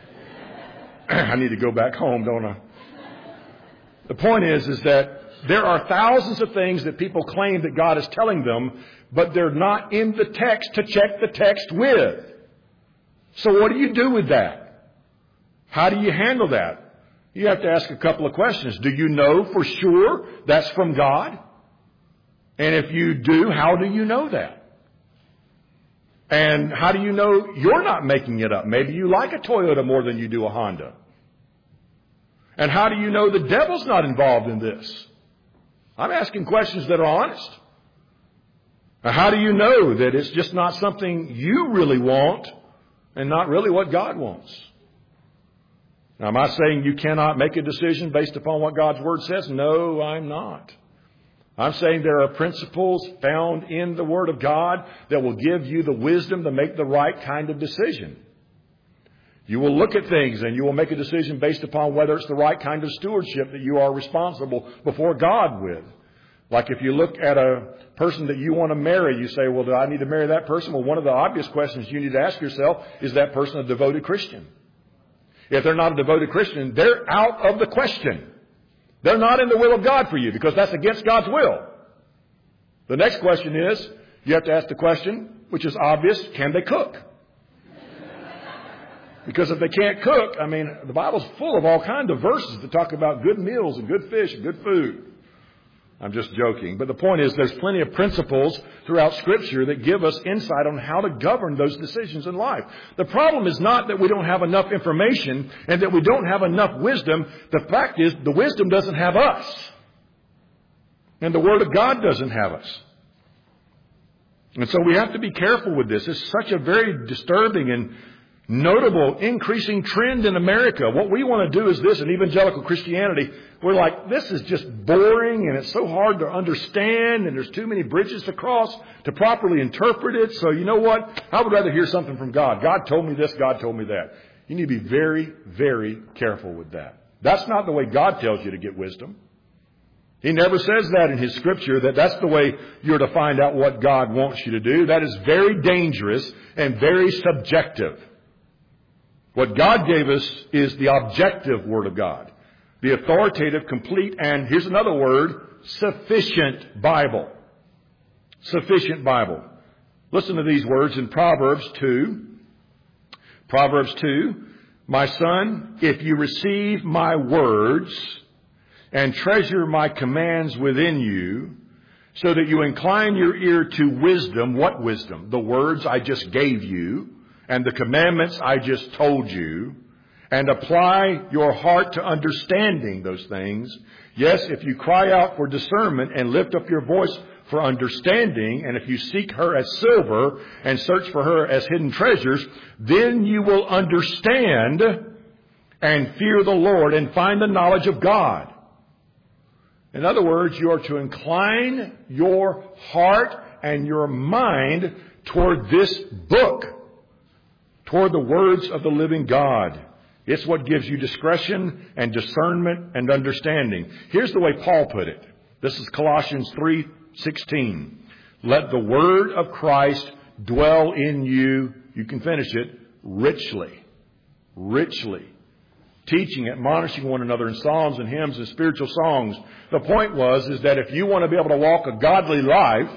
S1: I need to go back home, don't I? The point is, is that there are thousands of things that people claim that God is telling them, but they're not in the text to check the text with. So what do you do with that? How do you handle that? You have to ask a couple of questions. Do you know for sure that's from God? And if you do, how do you know that? And how do you know you're not making it up? Maybe you like a Toyota more than you do a Honda. And how do you know the devil's not involved in this? I'm asking questions that are honest. Now, how do you know that it's just not something you really want and not really what God wants? Now, am I saying you cannot make a decision based upon what God's Word says? No, I'm not. I'm saying there are principles found in the Word of God that will give you the wisdom to make the right kind of decision. You will look at things and you will make a decision based upon whether it's the right kind of stewardship that you are responsible before God with. Like if you look at a person that you want to marry, you say, well, do I need to marry that person? Well, one of the obvious questions you need to ask yourself, is that person a devoted Christian? If they're not a devoted Christian, they're out of the question. They're not in the will of God for you because that's against God's will. The next question is, you have to ask the question, which is obvious, can they cook? Because if they can't cook, I mean, the Bible's full of all kinds of verses that talk about good meals and good fish and good food. I'm just joking. But the point is there's plenty of principles throughout Scripture that give us insight on how to govern those decisions in life. The problem is not that we don't have enough information and that we don't have enough wisdom. The fact is the wisdom doesn't have us. And the Word of God doesn't have us. And so we have to be careful with this. It's such a very disturbing and notable increasing trend in America. What we want to do is this in evangelical Christianity. We're like, this is just boring and it's so hard to understand and there's too many bridges to cross to properly interpret it. So you know what? I would rather hear something from God. God told me this, God told me that. You need to be very, very careful with that. That's not the way God tells you to get wisdom. He never says that in His Scripture, that that's the way you're to find out what God wants you to do. That is very dangerous and very subjective. What God gave us is the objective Word of God. The authoritative, complete, and here's another word, sufficient Bible. Sufficient Bible. Listen to these words in Proverbs two. Proverbs two. My son, if you receive my words and treasure my commands within you, so that you incline your ear to wisdom. What wisdom? The words I just gave you. And the commandments I just told you, and apply your heart to understanding those things. Yes, if you cry out for discernment and lift up your voice for understanding, and if you seek her as silver and search for her as hidden treasures, then you will understand and fear the Lord and find the knowledge of God. In other words, you are to incline your heart and your mind toward this book, toward the words of the living God. It's what gives you discretion and discernment and understanding. Here's the way Paul put it. This is Colossians three sixteen. Let the word of Christ dwell in you, you can finish it, richly. Richly. Teaching, admonishing one another in psalms and hymns and spiritual songs. The point was, is that if you want to be able to walk a godly life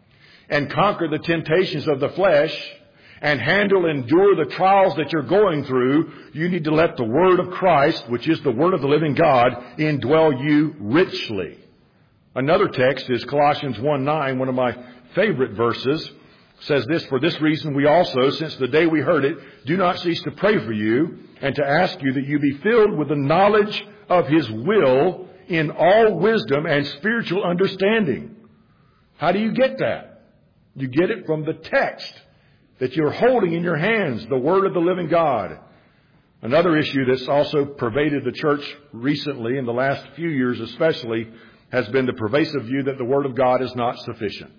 S1: and conquer the temptations of the flesh and handle and endure the trials that you're going through, you need to let the word of Christ, which is the word of the living God, indwell you richly. Another text is Colossians one nine, one of my favorite verses, says this, for this reason we also, since the day we heard it, do not cease to pray for you and to ask you that you be filled with the knowledge of His will in all wisdom and spiritual understanding. How do you get that? You get it from the text that you're holding in your hands, the Word of the living God. Another issue that's also pervaded the church recently, in the last few years especially, has been the pervasive view that the Word of God is not sufficient.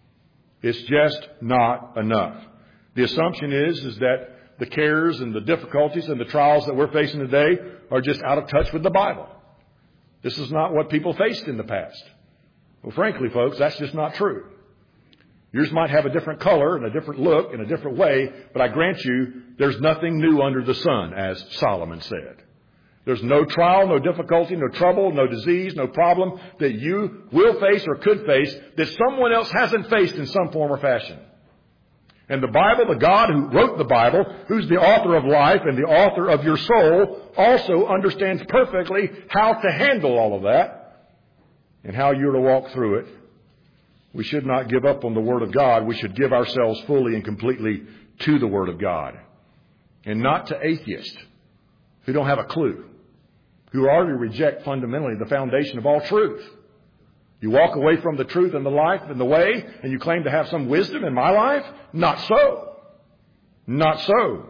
S1: It's just not enough. The assumption is, is that the cares and the difficulties and the trials that we're facing today are just out of touch with the Bible. This is not what people faced in the past. Well, frankly, folks, that's just not true. Yours might have a different color and a different look and a different way, but I grant you, there's nothing new under the sun, as Solomon said. There's no trial, no difficulty, no trouble, no disease, no problem that you will face or could face that someone else hasn't faced in some form or fashion. And the Bible, the God who wrote the Bible, who's the author of life and the author of your soul, also understands perfectly how to handle all of that and how you're to walk through it. We should not give up on the Word of God. We should give ourselves fully and completely to the Word of God. And not to atheists who don't have a clue, who already reject fundamentally the foundation of all truth. You walk away from the truth and the life and the way, and you claim to have some wisdom in my life? Not so. Not so.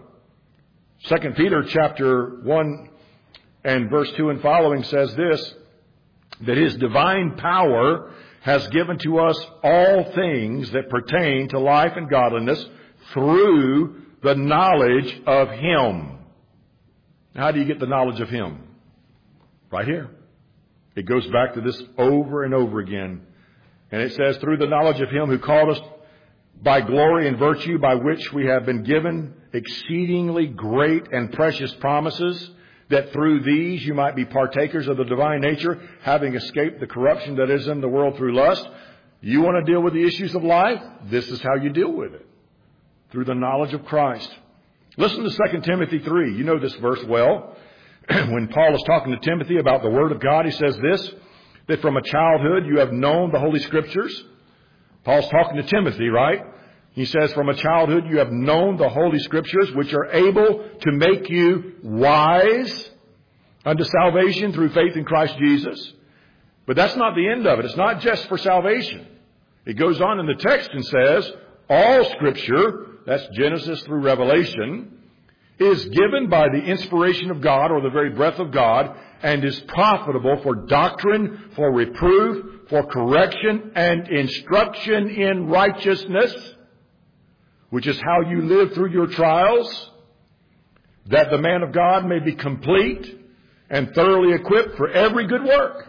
S1: Second Peter chapter one and verse two and following says this, that His divine power has given to us all things that pertain to life and godliness through the knowledge of Him. How do you get the knowledge of Him? Right here. It goes back to this over and over again. And it says, through the knowledge of Him who called us by glory and virtue, by which we have been given exceedingly great and precious promises, that through these you might be partakers of the divine nature, having escaped the corruption that is in the world through lust. You want to deal with the issues of life? This is how you deal with it. Through the knowledge of Christ. Listen to Second Timothy three. You know this verse well. When Paul is talking to Timothy about the Word of God, he says this, that from a childhood you have known the Holy Scriptures. Paul's talking to Timothy, right? He says, from a childhood you have known the Holy Scriptures, which are able to make you wise unto salvation through faith in Christ Jesus. But that's not the end of it. It's not just for salvation. It goes on in the text and says, all Scripture, that's Genesis through Revelation, is given by the inspiration of God, or the very breath of God, and is profitable for doctrine, for reproof, for correction, and instruction in righteousness, which is how you live through your trials, that the man of God may be complete and thoroughly equipped for every good work.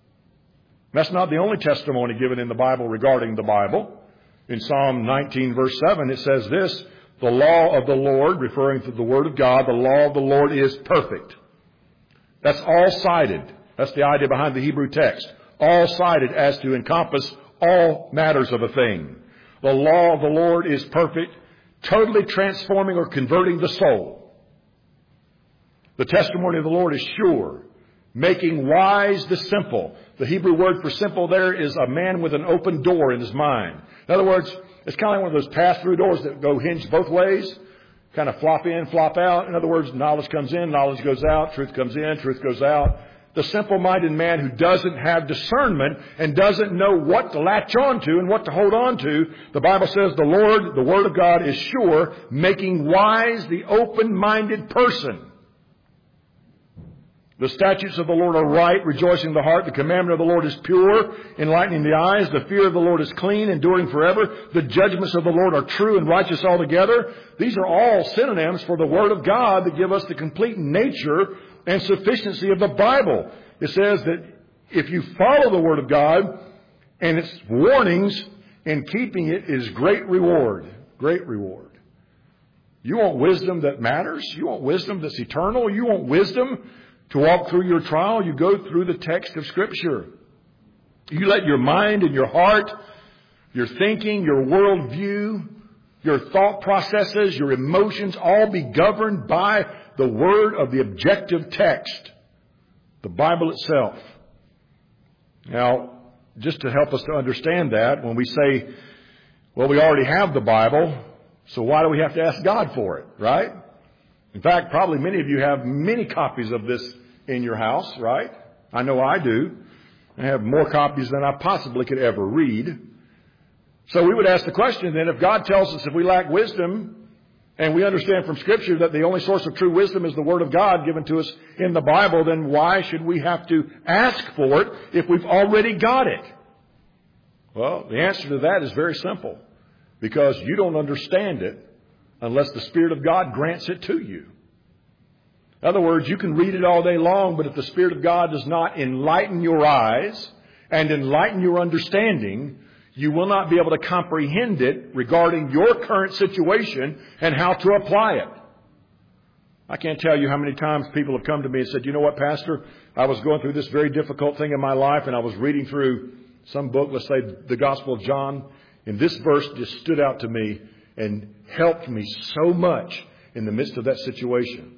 S1: That's not the only testimony given in the Bible regarding the Bible. In Psalm nineteen, verse seven, it says this, the law of the Lord, referring to the Word of God, the law of the Lord is perfect. That's all-sided. That's the idea behind the Hebrew text. All-sided as to encompass all matters of a thing. The law of the Lord is perfect, totally transforming or converting the soul. The testimony of the Lord is sure, making wise the simple. The Hebrew word for simple there is a man with an open door in his mind. In other words, it's kind of like one of those pass-through doors that go hinged both ways, kind of flop in, flop out. In other words, knowledge comes in, knowledge goes out, truth comes in, truth goes out. The simple-minded man who doesn't have discernment and doesn't know what to latch on to and what to hold on to, the Bible says the Lord, the Word of God, is sure, making wise the open-minded person. The statutes of the Lord are right, rejoicing the heart. The commandment of the Lord is pure, enlightening the eyes. The fear of the Lord is clean, enduring forever. The judgments of the Lord are true and righteous altogether. These are all synonyms for the Word of God that give us the complete nature and sufficiency of the Bible. It says that if you follow the Word of God and its warnings, in keeping it is great reward. Great reward. You want wisdom that matters? You want wisdom that's eternal? You want wisdom to walk through your trial? You go through the text of Scripture. You let your mind and your heart, your thinking, your worldview, your thought processes, your emotions all be governed by the word of the objective text, the Bible itself. Now, just to help us to understand that, when we say, well, we already have the Bible, so why do we have to ask God for it, right? In fact, probably many of you have many copies of this in your house, right? I know I do. I have more copies than I possibly could ever read. So we would ask the question then, if God tells us if we lack wisdom, and we understand from Scripture that the only source of true wisdom is the Word of God given to us in the Bible, then why should we have to ask for it if we've already got it? Well, the answer to that is very simple. Because you don't understand it unless the Spirit of God grants it to you. In other words, you can read it all day long, but if the Spirit of God does not enlighten your eyes and enlighten your understanding, you will not be able to comprehend it regarding your current situation and how to apply it. I can't tell you how many times people have come to me and said, you know what, Pastor, I was going through this very difficult thing in my life, and I was reading through some book, let's say the Gospel of John, and this verse just stood out to me and helped me so much in the midst of that situation.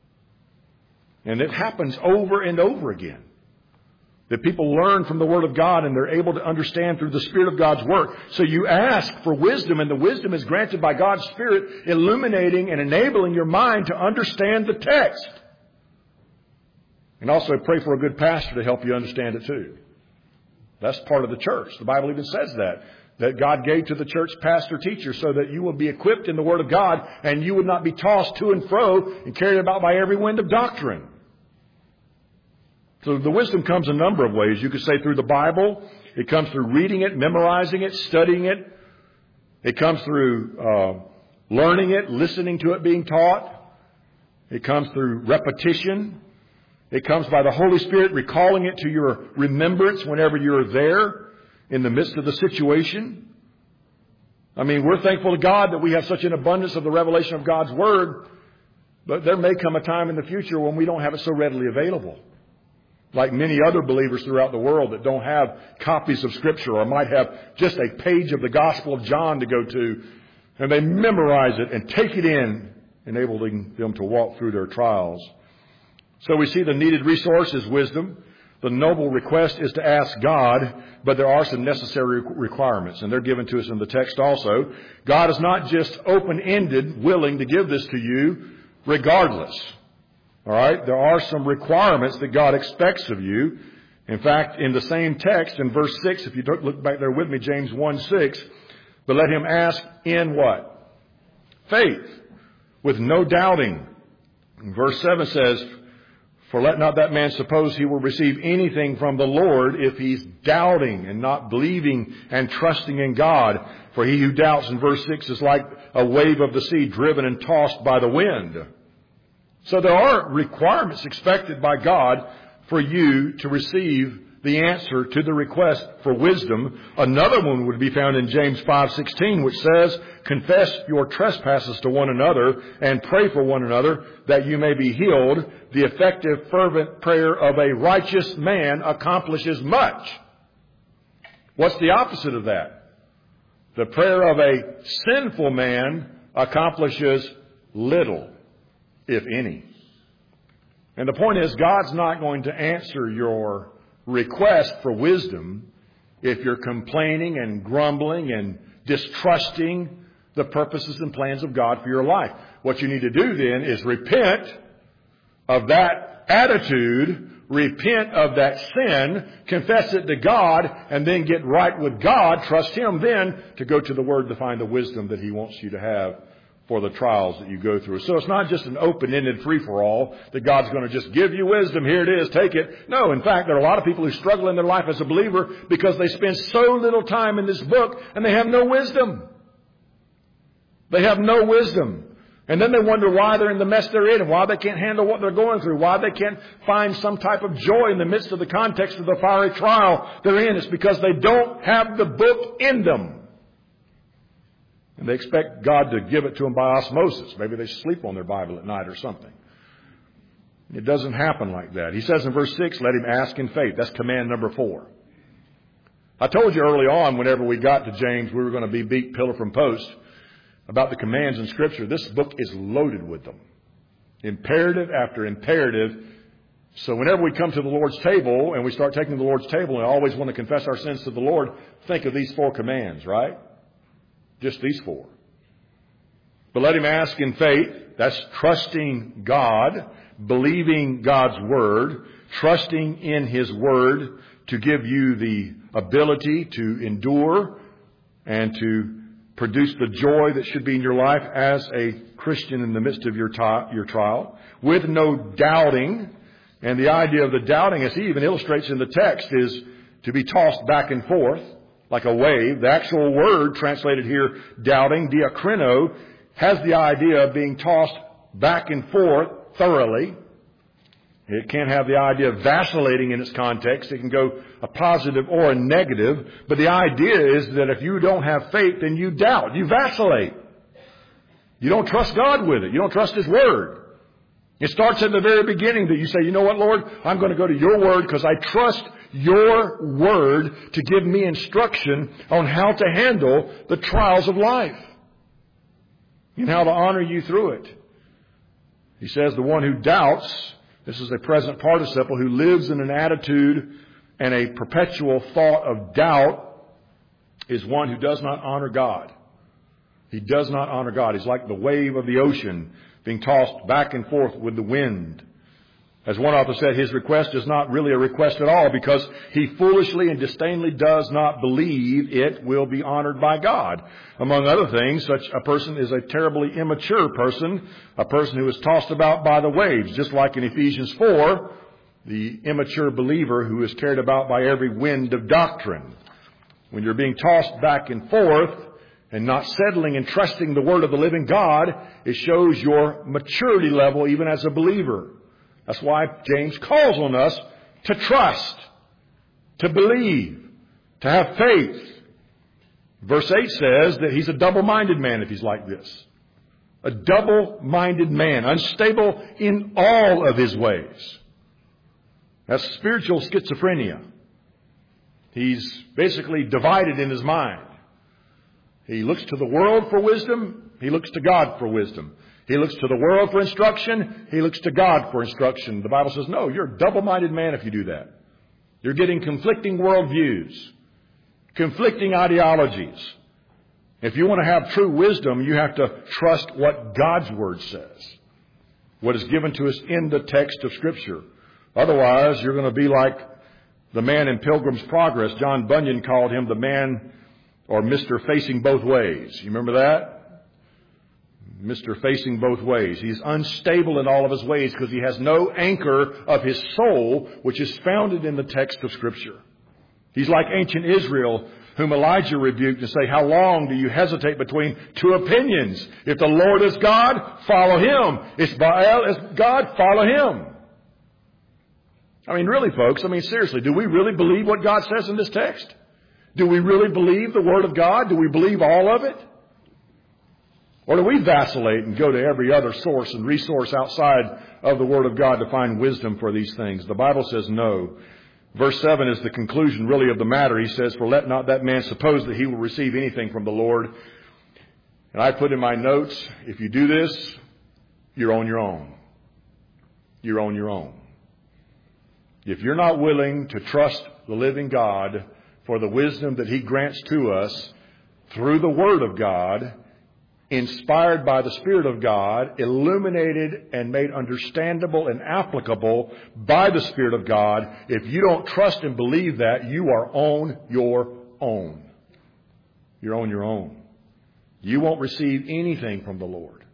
S1: And it happens over and over again. That people learn from the Word of God and they're able to understand through the Spirit of God's work. So you ask for wisdom, and the wisdom is granted by God's Spirit, illuminating and enabling your mind to understand the text. And also pray for a good pastor to help you understand it too. That's part of the church. The Bible even says that. That God gave to the church pastor teacher so that you will be equipped in the Word of God and you would not be tossed to and fro and carried about by every wind of doctrine. So the wisdom comes a number of ways. You could say through the Bible. It comes through reading it, memorizing it, studying it. It comes through uh, learning it, listening to it being taught. It comes through repetition. It comes by the Holy Spirit recalling it to your remembrance whenever you're there in the midst of the situation. I mean, we're thankful to God that we have such an abundance of the revelation of God's Word, but there may come a time in the future when we don't have it so readily available. Like many other believers throughout the world that don't have copies of Scripture or might have just a page of the Gospel of John to go to, and they memorize it and take it in, enabling them to walk through their trials. So we see the needed resource is wisdom. The noble request is to ask God, but there are some necessary requirements, and they're given to us in the text also. God is not just open-ended, willing to give this to you regardless. All right? There are some requirements that God expects of you. In fact, in the same text, in verse six, if you look back there with me, James one six, but let him ask in what? Faith, with no doubting. And verse seven says, for let not that man suppose he will receive anything from the Lord if he's doubting and not believing and trusting in God. For he who doubts, in verse six, is like a wave of the sea driven and tossed by the wind. So there are requirements expected by God for you to receive the answer to the request for wisdom. Another one would be found in James five sixteen, which says, confess your trespasses to one another and pray for one another that you may be healed. The effective, fervent prayer of a righteous man accomplishes much. What's the opposite of that? The prayer of a sinful man accomplishes little, if any. And the point is, God's not going to answer your request for wisdom if you're complaining and grumbling and distrusting the purposes and plans of God for your life. What you need to do then is repent of that attitude, repent of that sin, confess it to God, and then get right with God. Trust Him then to go to the Word to find the wisdom that He wants you to have for the trials that you go through. So it's not just an open-ended free-for-all that God's going to just give you wisdom. Here it is, take it. No, in fact, there are a lot of people who struggle in their life as a believer because they spend so little time in this book and they have no wisdom. They have no wisdom. And then they wonder why they're in the mess they're in and why they can't handle what they're going through, why they can't find some type of joy in the midst of the context of the fiery trial they're in. It's because they don't have the book in them. And they expect God to give it to them by osmosis. Maybe they sleep on their Bible at night or something. It doesn't happen like that. He says in verse six, let him ask in faith. That's command number four. I told you early on, whenever we got to James, we were going to be beat pillar from post about the commands in Scripture. This book is loaded with them. Imperative after imperative. So whenever we come to the Lord's table and we start taking the Lord's table and we always want to confess our sins to the Lord, think of these four commands, right? Just these four. But let him ask in faith. That's trusting God, believing God's Word, trusting in His Word to give you the ability to endure and to produce the joy that should be in your life as a Christian in the midst of your, t- your trial, with no doubting. And the idea of the doubting, as he even illustrates in the text, is to be tossed back and forth like a wave. The actual word translated here, doubting, diakrino, has the idea of being tossed back and forth thoroughly. It can't have the idea of vacillating in its context. It can go a positive or a negative. But the idea is that if you don't have faith, then you doubt. You vacillate. You don't trust God with it. You don't trust His Word. It starts at the very beginning that you say, you know what, Lord? I'm going to go to Your Word because I trust Your Word to give me instruction on how to handle the trials of life and how to honor You through it. He says the one who doubts, this is a present participle, who lives in an attitude and a perpetual thought of doubt, is one who does not honor God. He does not honor God. He's like the wave of the ocean being tossed back and forth with the wind. As one author said, his request is not really a request at all because he foolishly and disdainfully does not believe it will be honored by God. Among other things, such a person is a terribly immature person, a person who is tossed about by the waves, just like in Ephesians four, the immature believer who is carried about by every wind of doctrine. When you're being tossed back and forth and not settling and trusting the Word of the living God, it shows your maturity level even as a believer. That's why James calls on us to trust, to believe, to have faith. Verse eight says that he's a double-minded man if he's like this. A double-minded man, unstable in all of his ways. That's spiritual schizophrenia. He's basically divided in his mind. He looks to the world for wisdom. He looks to God for wisdom. He looks to the world for instruction. He looks to God for instruction. The Bible says, no, you're a double-minded man if you do that. You're getting conflicting worldviews, conflicting ideologies. If you want to have true wisdom, you have to trust what God's Word says, what is given to us in the text of Scripture. Otherwise, you're going to be like the man in Pilgrim's Progress. John Bunyan called him the man or Mister Facing Both Ways. You remember that? Mister Facing Both Ways. He's unstable in all of his ways because he has no anchor of his soul, which is founded in the text of Scripture. He's like ancient Israel, whom Elijah rebuked and say, how long do you hesitate between two opinions? If the Lord is God, follow Him. If Baal is God, follow Him. I mean, really, folks, I mean, seriously, do we really believe what God says in this text? Do we really believe the Word of God? Do we believe all of it? Or do we vacillate and go to every other source and resource outside of the Word of God to find wisdom for these things? The Bible says no. Verse seven is the conclusion really of the matter. He says, for let not that man suppose that he will receive anything from the Lord. And I put in my notes, if you do this, you're on your own. You're on your own. If you're not willing to trust the living God for the wisdom that He grants to us through the Word of God, inspired by the Spirit of God, illuminated and made understandable and applicable by the Spirit of God, if you don't trust and believe that, you are on your own. You're on your own. You won't receive anything from the Lord.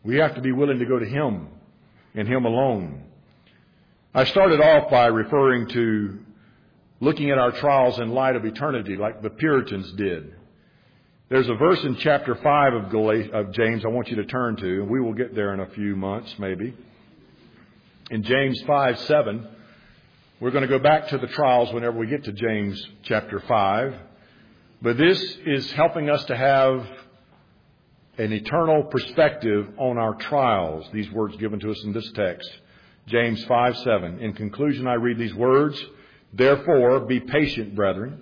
S1: We have to be willing to go to Him and Him alone. I started off by referring to looking at our trials in light of eternity, like the Puritans did. There's a verse in chapter five of, Gal- of James I want you to turn to, and we will get there in a few months, maybe. In James five seven, we're going to go back to the trials whenever we get to James chapter five. But this is helping us to have an eternal perspective on our trials, these words given to us in this text. James five seven. In conclusion, I read these words, "Therefore, be patient, brethren."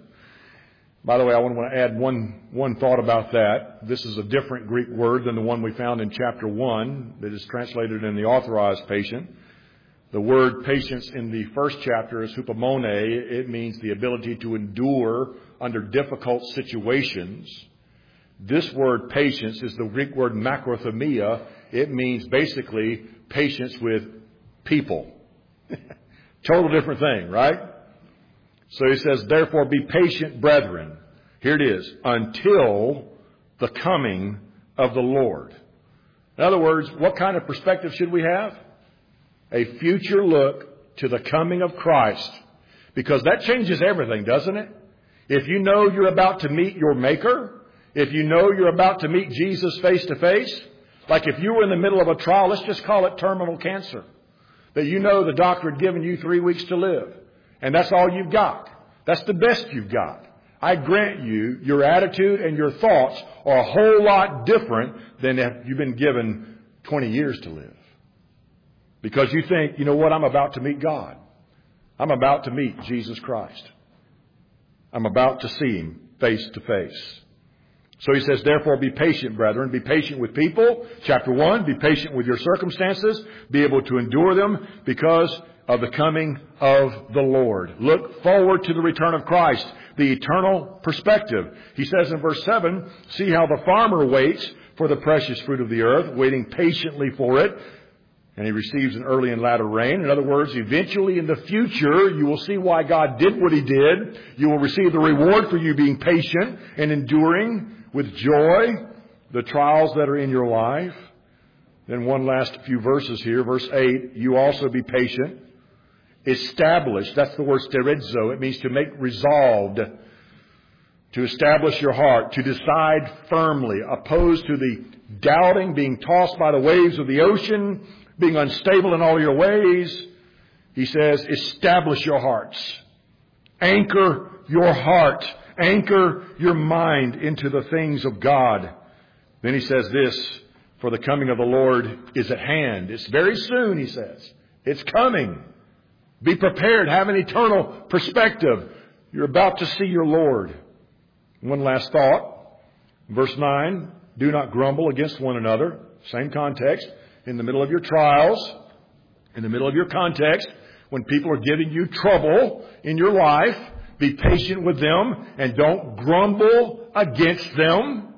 S1: By the way, I want to add one, one thought about that. This is a different Greek word than the one we found in chapter one that is translated in the Authorized Patient. The word patience in the first chapter is hupomone. It means the ability to endure under difficult situations. This word patience is the Greek word makrothumia. It means basically patience with people. Total different thing, right? So he says, "Therefore be patient, brethren." Here it is, "until the coming of the Lord." In other words, what kind of perspective should we have? A future look to the coming of Christ. Because that changes everything, doesn't it? If you know you're about to meet your Maker, if you know you're about to meet Jesus face to face, like if you were in the middle of a trial, let's just call it terminal cancer, that you know the doctor had given you three weeks to live. And that's all you've got. That's the best you've got. I grant you, your attitude and your thoughts are a whole lot different than if you've been given twenty years to live. Because you think, you know what, I'm about to meet God. I'm about to meet Jesus Christ. I'm about to see Him face to face. So he says, "Therefore be patient, brethren." Be patient with people. Chapter one, be patient with your circumstances. Be able to endure them because of the coming of the Lord. Look forward to the return of Christ, the eternal perspective. He says in verse seven, "See how the farmer waits for the precious fruit of the earth, waiting patiently for it, and he receives an early and latter rain." In other words, eventually in the future, you will see why God did what He did. You will receive the reward for you being patient and enduring with joy the trials that are in your life. Then one last few verses here. Verse eight, "You also be patient." Establish, that's the word sterizo. It means to make resolved, to establish your heart, to decide firmly, opposed to the doubting, being tossed by the waves of the ocean, being unstable in all your ways. He says, establish your hearts. Anchor your heart. Anchor your mind into the things of God. Then he says this, "For the coming of the Lord is at hand." It's very soon, he says. It's coming. Be prepared. Have an eternal perspective. You're about to see your Lord. One last thought. Verse nine, "Do not grumble against one another." Same context. In the middle of your trials, in the middle of your context, when people are giving you trouble in your life, be patient with them and don't grumble against them.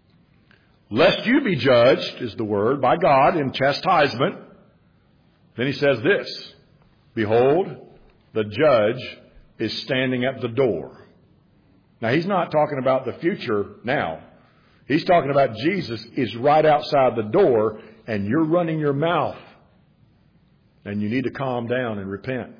S1: "Lest you be judged," is the word, "by God in chastisement." Then he says this, "Behold, the judge is standing at the door." Now, he's not talking about the future now. He's talking about Jesus is right outside the door and you're running your mouth. And you need to calm down and repent.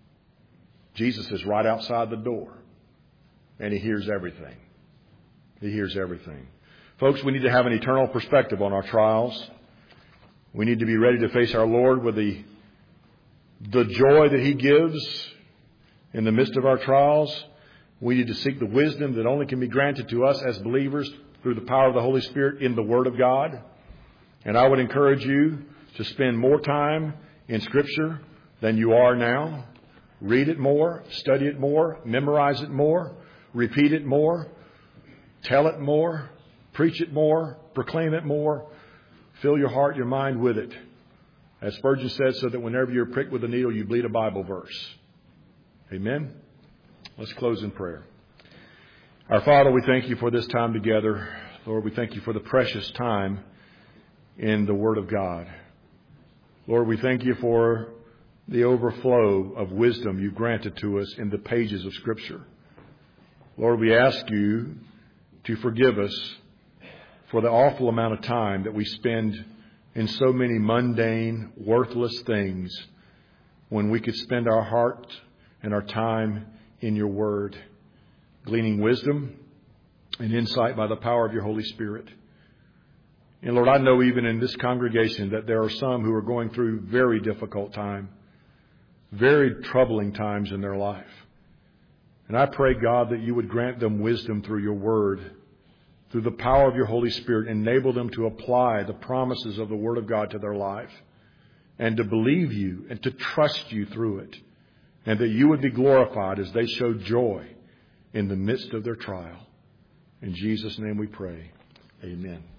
S1: Jesus is right outside the door. And He hears everything. He hears everything. Folks, we need to have an eternal perspective on our trials. We need to be ready to face our Lord with the, the joy that He gives in the midst of our trials. We need to seek the wisdom that only can be granted to us as believers through the power of the Holy Spirit in the Word of God. And I would encourage you to spend more time in Scripture than you are now. Read it more, study it more, memorize it more, repeat it more, tell it more, preach it more, proclaim it more. Fill your heart, your mind with it. As Spurgeon said, so that whenever you're pricked with a needle, you bleed a Bible verse. Amen? Let's close in prayer. Our Father, we thank You for this time together. Lord, we thank You for the precious time in the Word of God. Lord, we thank You for the overflow of wisdom You've granted to us in the pages of Scripture. Lord, we ask You to forgive us for the awful amount of time that we spend in so many mundane, worthless things when we could spend our heart and our time in your word, gleaning wisdom and insight by the power of your Holy Spirit. And Lord, I know even in this congregation that there are some who are going through very difficult time, very troubling times in their life. And I pray, God, that you would grant them wisdom through your word, through the power of your Holy Spirit, enable them to apply the promises of the Word of God to their life and to believe you and to trust you through it, and that you would be glorified as they show joy in the midst of their trial. In Jesus' name we pray. Amen.